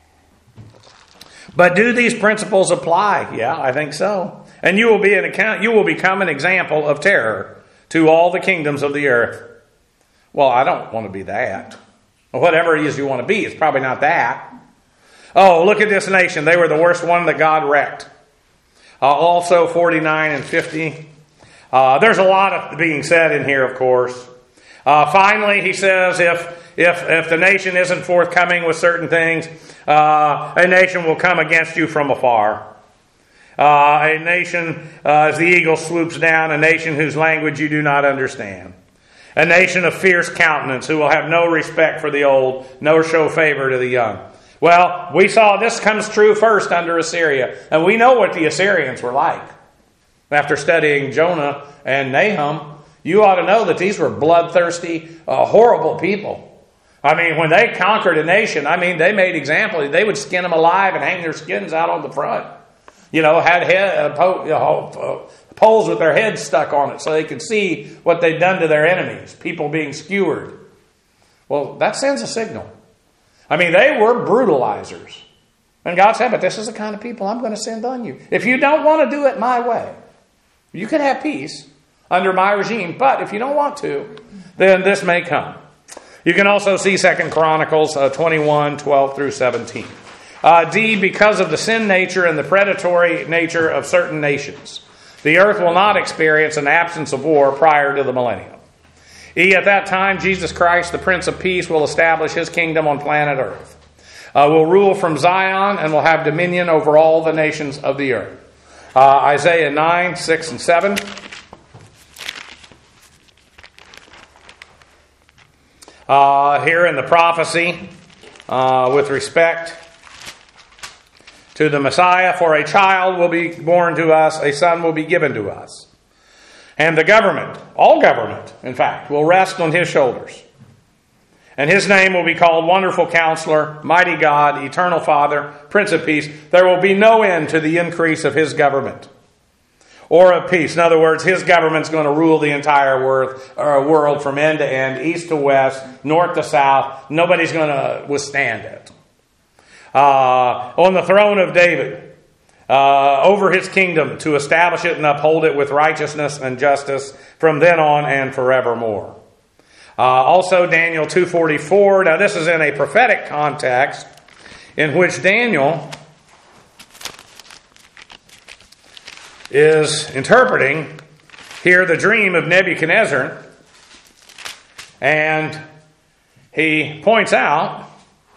But do these principles apply? Yeah, I think so. And you will be an account. You will become an example of terror to all the kingdoms of the earth. Well, I don't want to be that. Whatever it is you want to be, it's probably not that. Oh, look at this nation. They were the worst one that God wrecked. Uh, also, forty-nine and fifty. Uh, there's a lot of being said in here, of course. Uh, finally, he says, if if if the nation isn't forthcoming with certain things, uh, a nation will come against you from afar. Uh, a nation, uh, as the eagle swoops down, a nation whose language you do not understand. A nation of fierce countenance who will have no respect for the old, nor show favor to the young. Well, we saw this comes true first under Assyria. And we know what the Assyrians were like. After studying Jonah and Nahum, you ought to know that these were bloodthirsty, uh, horrible people. I mean, when they conquered a nation, I mean, they made examples. They would skin them alive and hang their skins out on the front. You know, had head, uh, po- you know, uh, poles with their heads stuck on it so they could see what they'd done to their enemies, people being skewered. Well, that sends a signal. I mean, they were brutalizers. And God said, but this is the kind of people I'm going to send on you. If you don't want to do it my way, you can have peace under my regime. But if you don't want to, then this may come. You can also see Second Chronicles uh, twenty-one, twelve through seventeen. Uh, D, because of the sin nature and the predatory nature of certain nations. The earth will not experience an absence of war prior to the millennium. E, at that time, Jesus Christ, the Prince of Peace, will establish his kingdom on planet earth. Uh, will rule from Zion and will have dominion over all the nations of the earth. Uh, Isaiah nine, six, and seven. Uh, here in the prophecy uh, with respect to the Messiah, for a child will be born to us, a son will be given to us. And the government, all government, in fact, will rest on his shoulders. And his name will be called Wonderful Counselor, Mighty God, Eternal Father, Prince of Peace. There will be no end to the increase of his government or of peace. In other words, his government's going to rule the entire world from end to end, east to west, north to south. Nobody's going to withstand it. Uh, on the throne of David, uh, over his kingdom, to establish it and uphold it with righteousness and justice from then on and forevermore. Uh, also Daniel two forty-four. Now this is in a prophetic context in which Daniel is interpreting here the dream of Nebuchadnezzar, and he points out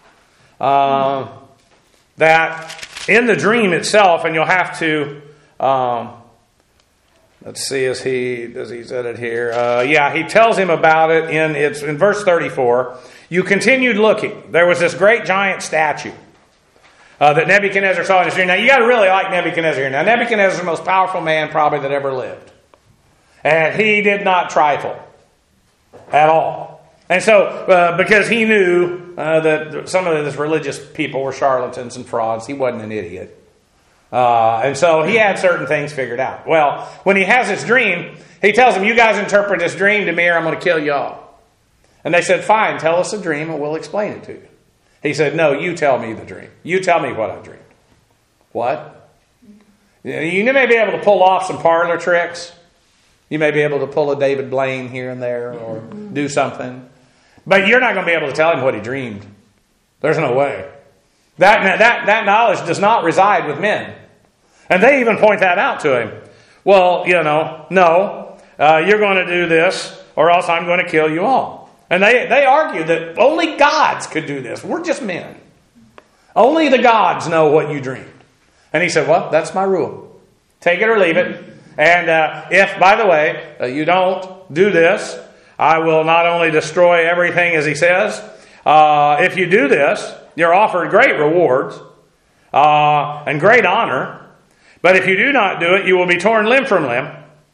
uh, that in the dream itself, and you'll have to, um, let's see, is he, does he said it here? Uh, yeah, he tells him about it in, it's in verse thirty-four. You continued looking. There was this great giant statue uh, that Nebuchadnezzar saw in his dream. Now, you got to really like Nebuchadnezzar here. Now, Nebuchadnezzar is the most powerful man probably that ever lived. And he did not trifle at all. And so, uh, because he knew uh, that some of his religious people were charlatans and frauds, he wasn't an idiot. Uh, and so he had certain things figured out. Well, when he has this dream, he tells them, you guys interpret this dream to me or I'm going to kill you all. And they said, fine, tell us the dream and we'll explain it to you. He said, no, you tell me the dream. You tell me what I dreamed. What? You may be able to pull off some parlor tricks. You may be able to pull a David Blaine here and there or do something. But you're not going to be able to tell him what he dreamed. There's no way. That, that, that knowledge does not reside with men. And they even point that out to him. Well, you know, no, uh, you're going to do this or else I'm going to kill you all. And they, they argue that only gods could do this. We're just men. Only the gods know what you dreamed. And he said, well, that's my rule. Take it or leave it. And uh, if, by the way, uh, you don't do this, I will not only destroy everything as he says. Uh, if you do this, you're offered great rewards uh, and great honor. But if you do not do it, you will be torn limb from limb.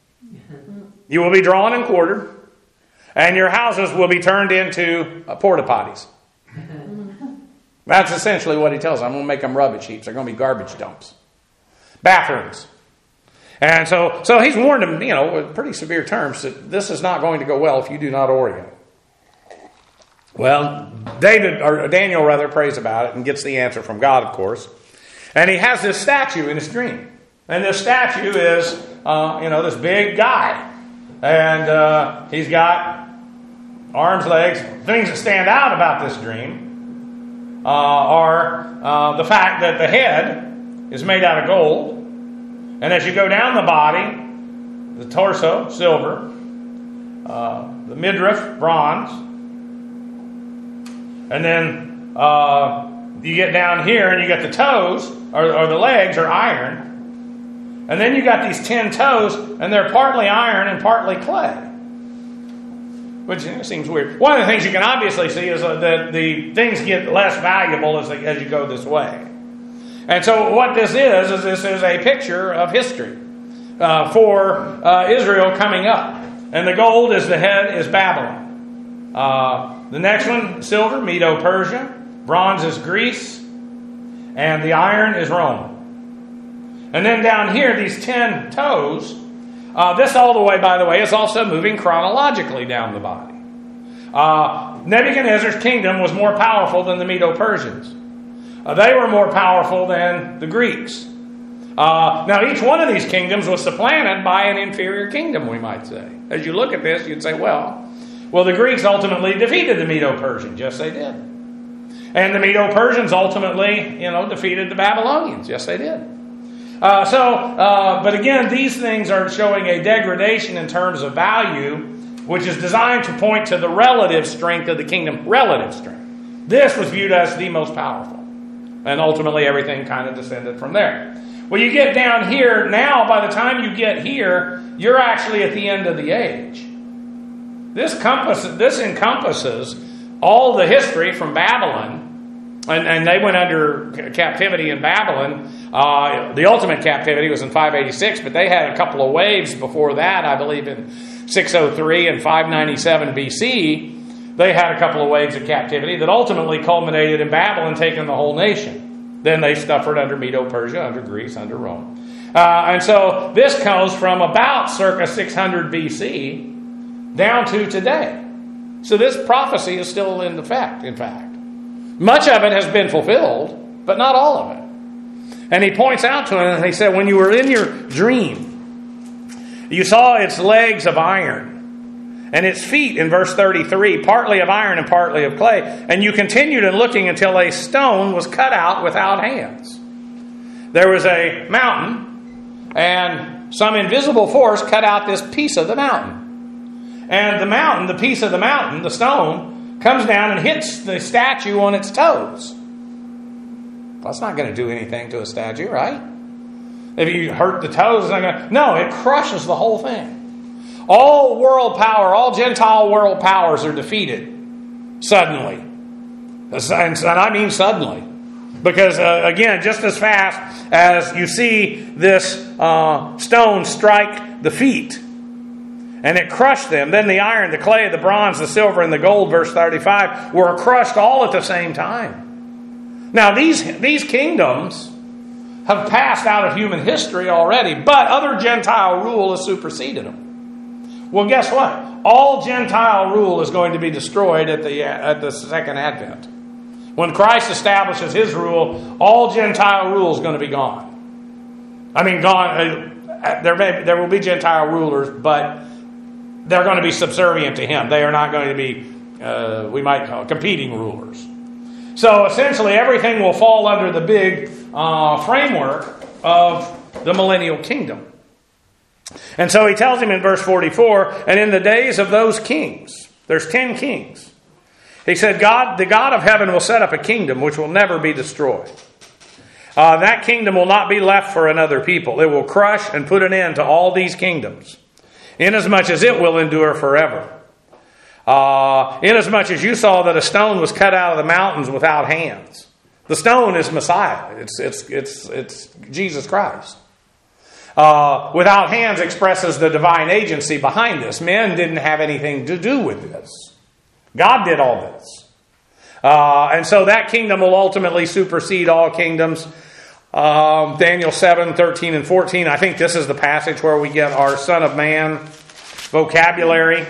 You will be drawn and quartered. And your houses will be turned into uh, porta potties. That's essentially what he tells them. I'm going to make them rubbish heaps. They're going to be garbage dumps. Bathrooms. And so, so he's warned them, you know, with pretty severe terms that this is not going to go well if you do not orient. Well, David, or Daniel rather, prays about it and gets the answer from God, of course. And he has this statue in his dream. And this statue is, uh, you know, this big guy. And uh, he's got arms, legs. Things that stand out about this dream uh, are uh, the fact that the head is made out of gold. And as you go down the body, the torso, silver, uh, the midriff, bronze, and then uh, you get down here and you get the toes, or, or the legs are iron. And then you got these ten toes, and they're partly iron and partly clay. Which you know, seems weird. One of the things you can obviously see is uh, that the things get less valuable as, they, as you go this way. And so what this is, is this is a picture of history uh, for uh, Israel coming up. And the gold is the head is Babylon. Uh, the next one, silver, Medo-Persia. Bronze is Greece. And the iron is Rome. And then down here, these ten toes, uh, this all the way, by the way, is also moving chronologically down the body. Uh, Nebuchadnezzar's kingdom was more powerful than the Medo-Persians. Uh, they were more powerful than the Greeks. Uh, now, each one of these kingdoms was supplanted by an inferior kingdom, we might say. As you look at this, you'd say, well, well, the Greeks ultimately defeated the Medo-Persians. Yes, they did. And the Medo-Persians ultimately, you know, defeated the Babylonians. Yes, they did. Uh, so, uh, but again, these things are showing a degradation in terms of value, which is designed to point to the relative strength of the kingdom. Relative strength. This was viewed as the most powerful. And ultimately everything kind of descended from there. Well, you get down here, now by the time you get here, you're actually at the end of the age. This, compass, this encompasses all the history from Babylon, and, and they went under captivity in Babylon. Uh, the ultimate captivity was in five eighty-six, but they had a couple of waves before that, I believe in six oh three and five ninety-seven B C. They had a couple of waves of captivity that ultimately culminated in Babylon taking the whole nation. Then they suffered under Medo-Persia, under Greece, under Rome. Uh, and so this comes from about circa six hundred B C down to today. So this prophecy is still in effect, in fact. Much of it has been fulfilled, but not all of it. And he points out to him, and he said, when you were in your dream, you saw its legs of iron, and its feet, in verse thirty-three, partly of iron and partly of clay. And you continued in looking until a stone was cut out without hands. There was a mountain, and some invisible force cut out this piece of the mountain. And the mountain, the piece of the mountain, the stone, comes down and hits the statue on its toes. That's not going to do anything to a statue, right? If you hurt the toes, it's not going to... No, it crushes the whole thing. All world power, all Gentile world powers are defeated suddenly. And I mean suddenly. Because, uh, again, just as fast as you see this uh, stone strike the feet, and it crushed them, then the iron, the clay, the bronze, the silver, and the gold, verse thirty-five, were crushed all at the same time. Now, these, these kingdoms have passed out of human history already, but other Gentile rule has superseded them. Well, guess what? All Gentile rule is going to be destroyed at the, at the second advent. When Christ establishes his rule, all Gentile rule is going to be gone. I mean, gone. Uh, there, may, there will be Gentile rulers, but they're going to be subservient to him. They are not going to be, uh, we might call competing rulers. So essentially everything will fall under the big uh, framework of the millennial kingdom. And so he tells him in verse forty-four, and in the days of those kings, there's ten kings. He said, God, the God of heaven will set up a kingdom which will never be destroyed. Uh, that kingdom will not be left for another people. It will crush and put an end to all these kingdoms, inasmuch as it will endure forever. Uh, inasmuch as you saw that a stone was cut out of the mountains without hands. The stone is Messiah. It's, it's, it's, it's Jesus Christ. Uh, without hands expresses the divine agency behind this. Men didn't have anything to do with this. God did all this. Uh, and so that kingdom will ultimately supersede all kingdoms. Um, Daniel seven, thirteen, and fourteen. I think this is the passage where we get our Son of Man vocabulary.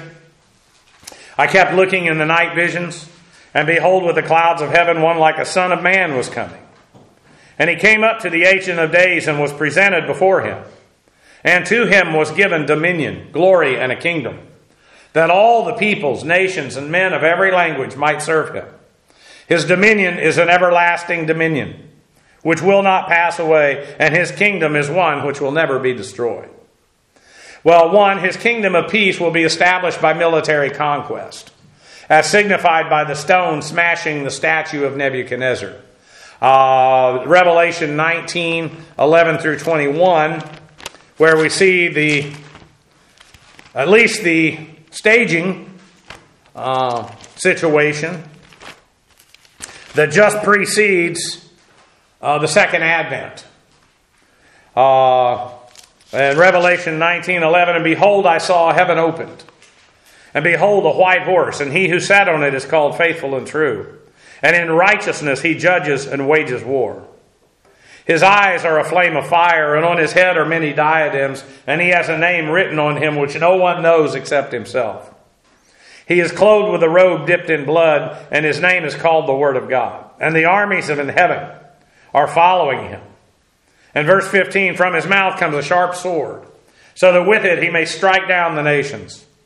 I kept looking in the night visions, and behold, with the clouds of heaven, one like a Son of Man was coming. And he came up to the Ancient of Days and was presented before him. And to him was given dominion, glory, and a kingdom, that all the peoples, nations, and men of every language might serve him. His dominion is an everlasting dominion, which will not pass away, and his kingdom is one which will never be destroyed. Well, one, his kingdom of peace will be established by military conquest, as signified by the stone smashing the statue of Nebuchadnezzar. Uh, Revelation nineteen, eleven through twenty-one, where we see the, at least the staging uh, situation that just precedes uh, the second advent. Uh, in Revelation nineteen eleven, and behold, I saw heaven opened, and behold, a white horse, and he who sat on it is called Faithful and True. And in righteousness he judges and wages war. His eyes are a flame of fire, and on his head are many diadems, and he has a name written on him which no one knows except himself. He is clothed with a robe dipped in blood, and his name is called the Word of God. And the armies of in heaven are following him. And verse fifteen, from his mouth comes a sharp sword, so that with it he may strike down the nations.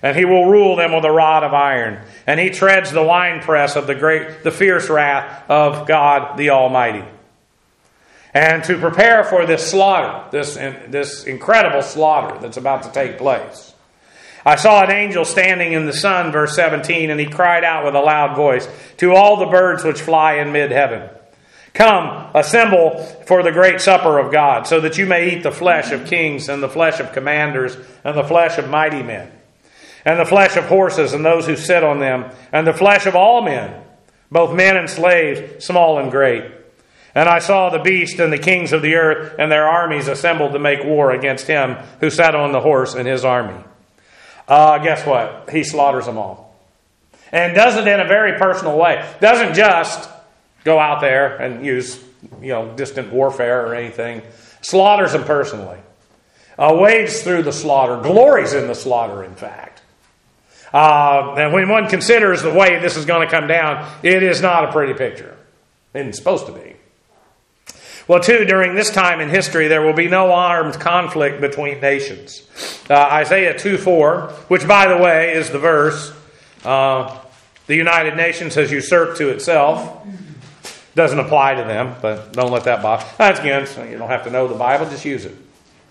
And he will rule them with a rod of iron. And he treads the winepress of the great, the fierce wrath of God the Almighty. And to prepare for this slaughter, this, this incredible slaughter that's about to take place, I saw an angel standing in the sun, verse seventeen, and he cried out with a loud voice to all the birds which fly in mid-heaven, come, assemble for the great supper of God, so that you may eat the flesh of kings and the flesh of commanders and the flesh of mighty men, and the flesh of horses and those who sit on them, and the flesh of all men, both men and slaves, small and great. And I saw the beast and the kings of the earth and their armies assembled to make war against him who sat on the horse and his army. Uh, guess what? He slaughters them all. And does it in a very personal way. Doesn't just go out there and use, you know, distant warfare or anything. Slaughters them personally. Uh, wades through the slaughter. Glories in the slaughter, in fact. Uh, and when one considers the way this is going to come down, it is not a pretty picture. It's supposed to be. Well, too, during this time in history, there will be no armed conflict between nations. Uh, Isaiah two four, which, by the way, is the verse, uh, the United Nations has usurped to itself. Doesn't apply to them, but don't let that bother. That's again, so you don't have to know the Bible, just use it.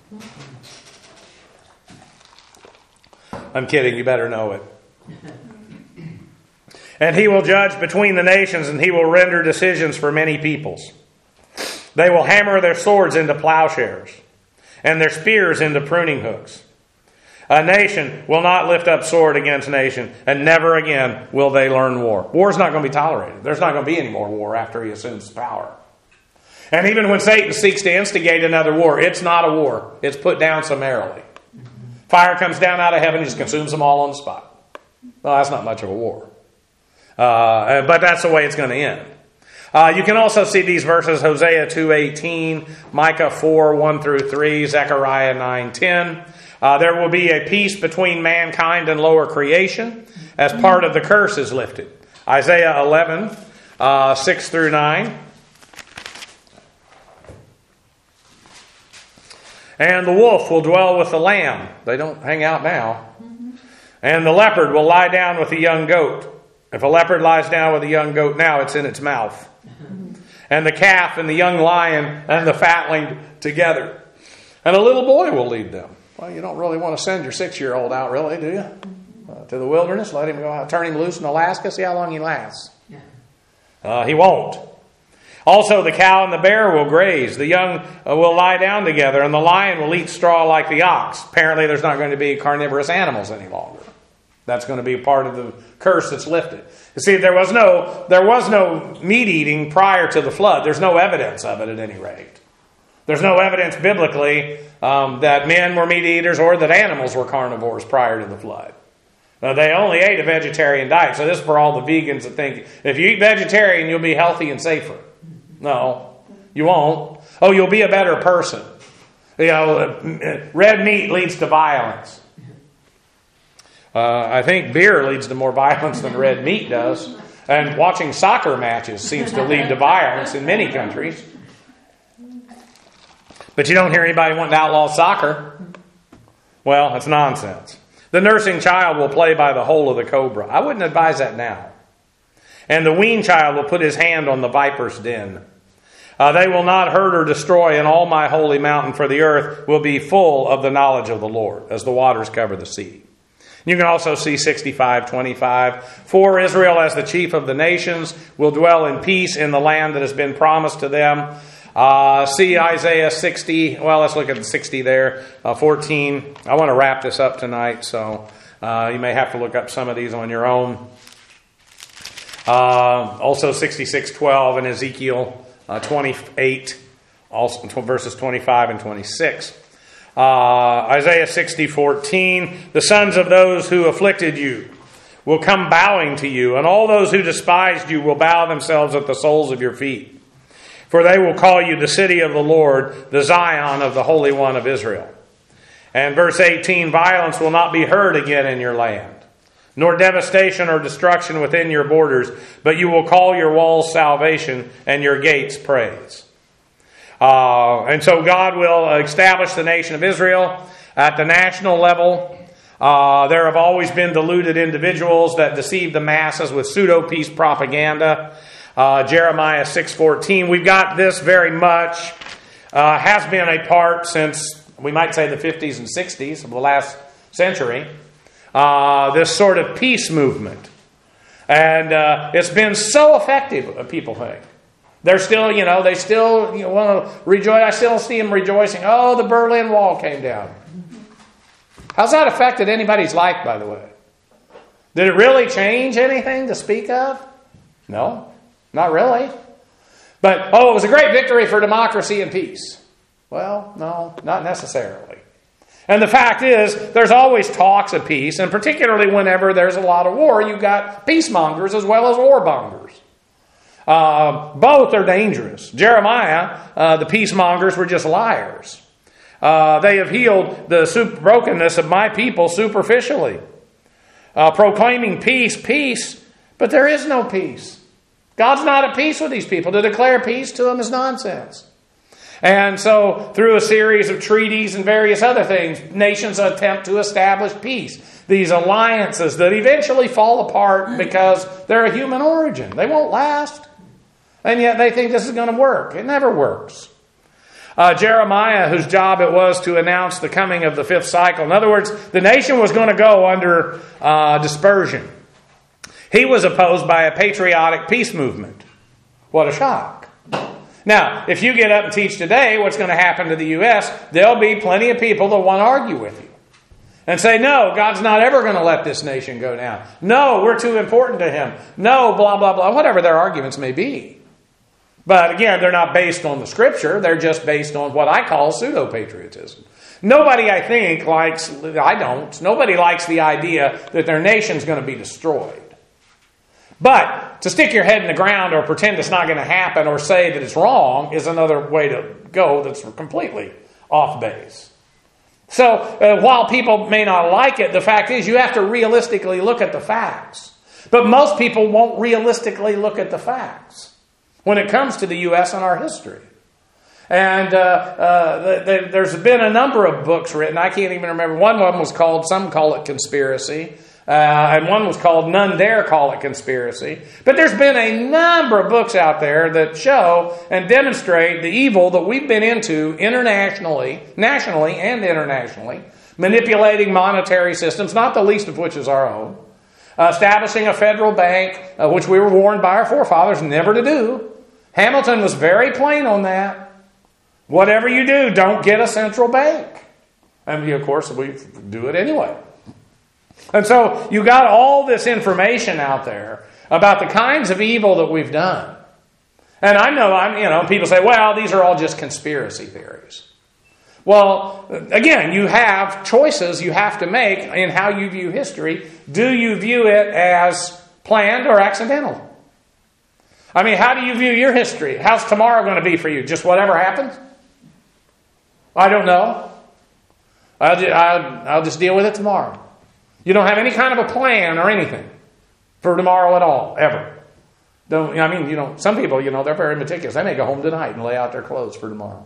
I'm kidding, you better know it. And he will judge between the nations, and he will render decisions for many peoples. They will hammer their swords into plowshares, and their spears into pruning hooks. A nation will not lift up sword against nation, and never again will they learn war. War is not going to be tolerated. There's not going to be any more war after he assumes power. And even when Satan seeks to instigate another war, it's not a war. It's put down summarily. Fire comes down out of heaven and just consumes them all on the spot. Well, that's not much of a war. Uh, but that's the way it's going to end. Uh, you can also see these verses, Hosea two eighteen, Micah four one through three, Zechariah nine ten. Uh, there will be a peace between mankind and lower creation as part of the curse is lifted. Isaiah eleven, uh, six through nine. And the wolf will dwell with the lamb. They don't hang out now. And the leopard will lie down with the young goat. If a leopard lies down with a young goat now, it's in its mouth. And the calf and the young lion and the fatling together. And a little boy will lead them. Well, you don't really want to send your six-year-old out, really, do you? Uh, to the wilderness, let him go out, turn him loose in Alaska, see how long he lasts. Uh, he won't. Also, the cow and the bear will graze. The young uh, will lie down together, and the lion will eat straw like the ox. Apparently, there's not going to be carnivorous animals any longer. That's going to be part of the curse that's lifted. You see, there was no there was no meat eating prior to the flood. There's no evidence of it at any rate. There's no evidence biblically um, that men were meat eaters or that animals were carnivores prior to the flood. Now, they only ate a vegetarian diet. So this is for all the vegans that think, if you eat vegetarian, you'll be healthy and safer. No, you won't. Oh, you'll be a better person. You know, red meat leads to violence. Uh, I think beer leads to more violence than red meat does. And watching soccer matches seems to lead to violence in many countries. But you don't hear anybody wanting to outlaw soccer. Well, that's nonsense. The nursing child will play by the hole of the cobra. I wouldn't advise that now. And the weaned child will put his hand on the viper's den. Uh, they will not hurt or destroy in all my holy mountain, for the earth will be full of the knowledge of the Lord, as the waters cover the sea. You can also see sixty-five twenty-five. For Israel, as the chief of the nations, will dwell in peace in the land that has been promised to them. Uh, see Isaiah sixty. Well, let's look at the sixty there. Uh, fourteen. I want to wrap this up tonight, so uh, you may have to look up some of these on your own. Uh, also sixty-six twelve and Ezekiel uh, twenty-eight, also verses twenty-five and twenty-six. Uh, Isaiah sixty fourteen, the sons of those who afflicted you will come bowing to you, and all those who despised you will bow themselves at the soles of your feet. For they will call you the city of the Lord, the Zion of the Holy One of Israel. And verse eighteen, violence will not be heard again in your land, nor devastation or destruction within your borders, but you will call your walls salvation and your gates praise. Uh, and so God will establish the nation of Israel at the national level. Uh, there have always been deluded individuals that deceive the masses with pseudo-peace propaganda. Uh, Jeremiah six fourteen. We've got this very much. Uh, has been a part since, we might say, the fifties and sixties of the last century. Uh, this sort of peace movement. And uh, it's been so effective, people think. They're still, you know, they still you know, want to rejoice. I still see them rejoicing. Oh, the Berlin Wall came down. How's that affected anybody's life, by the way? Did it really change anything to speak of? No, not really. But, oh, it was a great victory for democracy and peace. Well, no, not necessarily. And the fact is, there's always talks of peace, and particularly whenever there's a lot of war, you've got peacemongers as well as warmongers. Uh, both are dangerous. Jeremiah, uh, the peacemongers were just liars. Uh, they have healed the super brokenness of my people superficially. Uh, proclaiming peace, peace, but there is no peace. God's not at peace with these people. To declare peace to them is nonsense. And so, through a series of treaties and various other things, nations attempt to establish peace. These alliances that eventually fall apart because they're a human origin. They won't last. And yet they think this is going to work. It never works. Uh, Jeremiah, whose job it was to announce the coming of the fifth cycle. In other words, the nation was going to go under uh, dispersion. He was opposed by a patriotic peace movement. What a shock. Now, if you get up and teach today what's going to happen to the U S, there'll be plenty of people that want to argue with you. And say, no, God's not ever going to let this nation go down. No, we're too important to Him. No, blah, blah, blah. Whatever their arguments may be. But again, they're not based on the Scripture. They're just based on what I call pseudo-patriotism. Nobody, I think, likes, I don't, nobody likes the idea that their nation's going to be destroyed. But to stick your head in the ground or pretend it's not going to happen or say that it's wrong is another way to go that's completely off base. So uh, while people may not like it, the fact is you have to realistically look at the facts. But most people won't realistically look at the facts when it comes to the U S and our history. And uh, uh, th- there's been a number of books written. I can't even remember. One of them was called, some call it Conspiracy. Uh, and one was called None Dare Call It Conspiracy. But there's been a number of books out there that show and demonstrate the evil that we've been into internationally, nationally and internationally, manipulating monetary systems, not the least of which is our own, uh, establishing a federal bank, uh, which we were warned by our forefathers never to do. Hamilton was very plain on that. Whatever you do, don't get a central bank. And of course, we do it anyway. And so you got all this information out there about the kinds of evil that we've done. And I know, I'm, you know, people say, well, these are all just conspiracy theories. Well, again, you have choices you have to make in how you view history. Do you view it as planned or accidental? I mean, how do you view your history? How's tomorrow going to be for you? Just whatever happens? I don't know. I'll just, I'll, I'll just deal with it tomorrow. You don't have any kind of a plan or anything for tomorrow at all, ever. Don't, I mean, you know, some people, you know, they're very meticulous. They may go home tonight and lay out their clothes for tomorrow.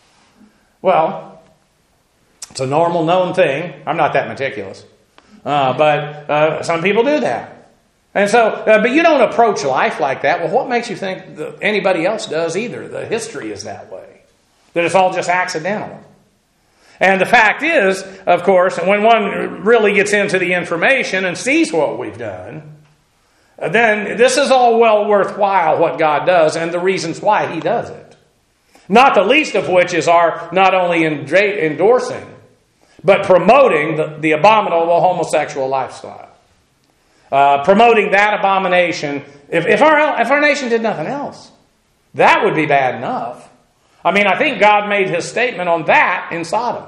Well, it's a normal, known thing. I'm not that meticulous. Uh, but uh, some people do that. And so, uh, but you don't approach life like that. Well, what makes you think that anybody else does either? The history is that way. That it's all just accidental. And the fact is, of course, when one really gets into the information and sees what we've done, then this is all well worthwhile what God does and the reasons why He does it. Not the least of which is our not only endorsing, but promoting the, the abominable homosexual lifestyle. Uh, promoting that abomination. If, if, our, if our nation did nothing else, that would be bad enough. I mean, I think God made His statement on that in Sodom.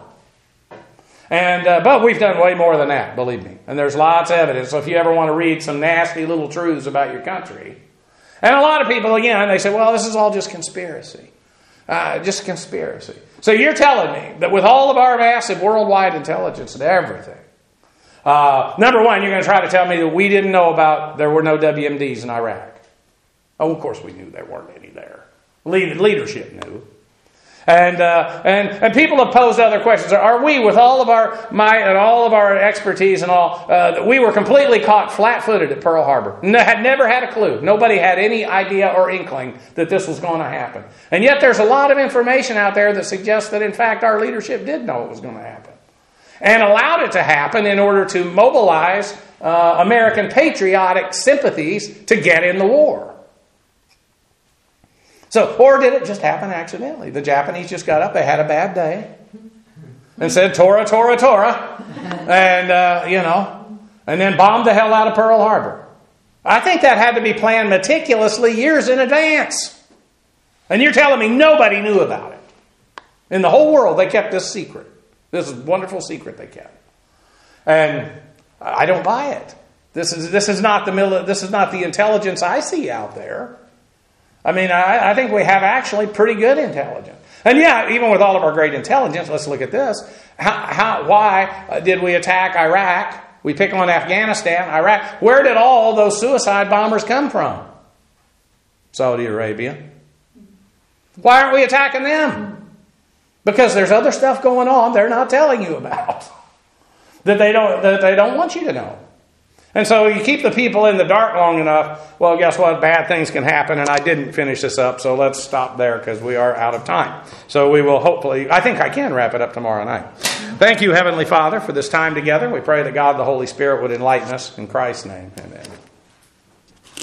And uh, but we've done way more than that, believe me. And there's lots of evidence. So if you ever want to read some nasty little truths about your country. And a lot of people, again, they say, well, this is all just conspiracy. Uh, just conspiracy. So you're telling me that with all of our massive worldwide intelligence and everything, uh, number one, you're going to try to tell me that we didn't know about, there were no W M Ds in Iraq. Oh, of course we knew there weren't any there. Lead, leadership knew. And, uh, and and people have posed other questions. Are we, with all of our might and all of our expertise and all, uh, we were completely caught flat-footed at Pearl Harbor. No, had never had a clue. Nobody had any idea or inkling that this was going to happen. And yet there's a lot of information out there that suggests that, in fact, our leadership did know it was going to happen. And allowed it to happen in order to mobilize uh, American patriotic sympathies to get in the war. So, or did it just happen accidentally? The Japanese just got up, they had a bad day, and said, Tora, Tora, Tora, and, uh, you know, and then bombed the hell out of Pearl Harbor. I think that had to be planned meticulously years in advance. And you're telling me nobody knew about it. In the whole world, they kept this secret. This wonderful secret they kept. And I don't buy it. This is, this is not the mili- this is not the intelligence I see out there. I mean, I, I think we have actually pretty good intelligence. And yeah, even with all of our great intelligence, let's look at this. How, how, why did we attack Iraq? We pick on Afghanistan, Iraq. Where did all those suicide bombers come from? Saudi Arabia. Why aren't we attacking them? Because there's other stuff going on they're not telling you about. That they don't, that they don't want you to know. And so you keep the people in the dark long enough, well, guess what? Bad things can happen. And I didn't finish this up, so let's stop there because we are out of time. So we will hopefully, I think I can wrap it up tomorrow night. Thank you, Heavenly Father, for this time together. We pray that God, the Holy Spirit, would enlighten us. In Christ's name, amen.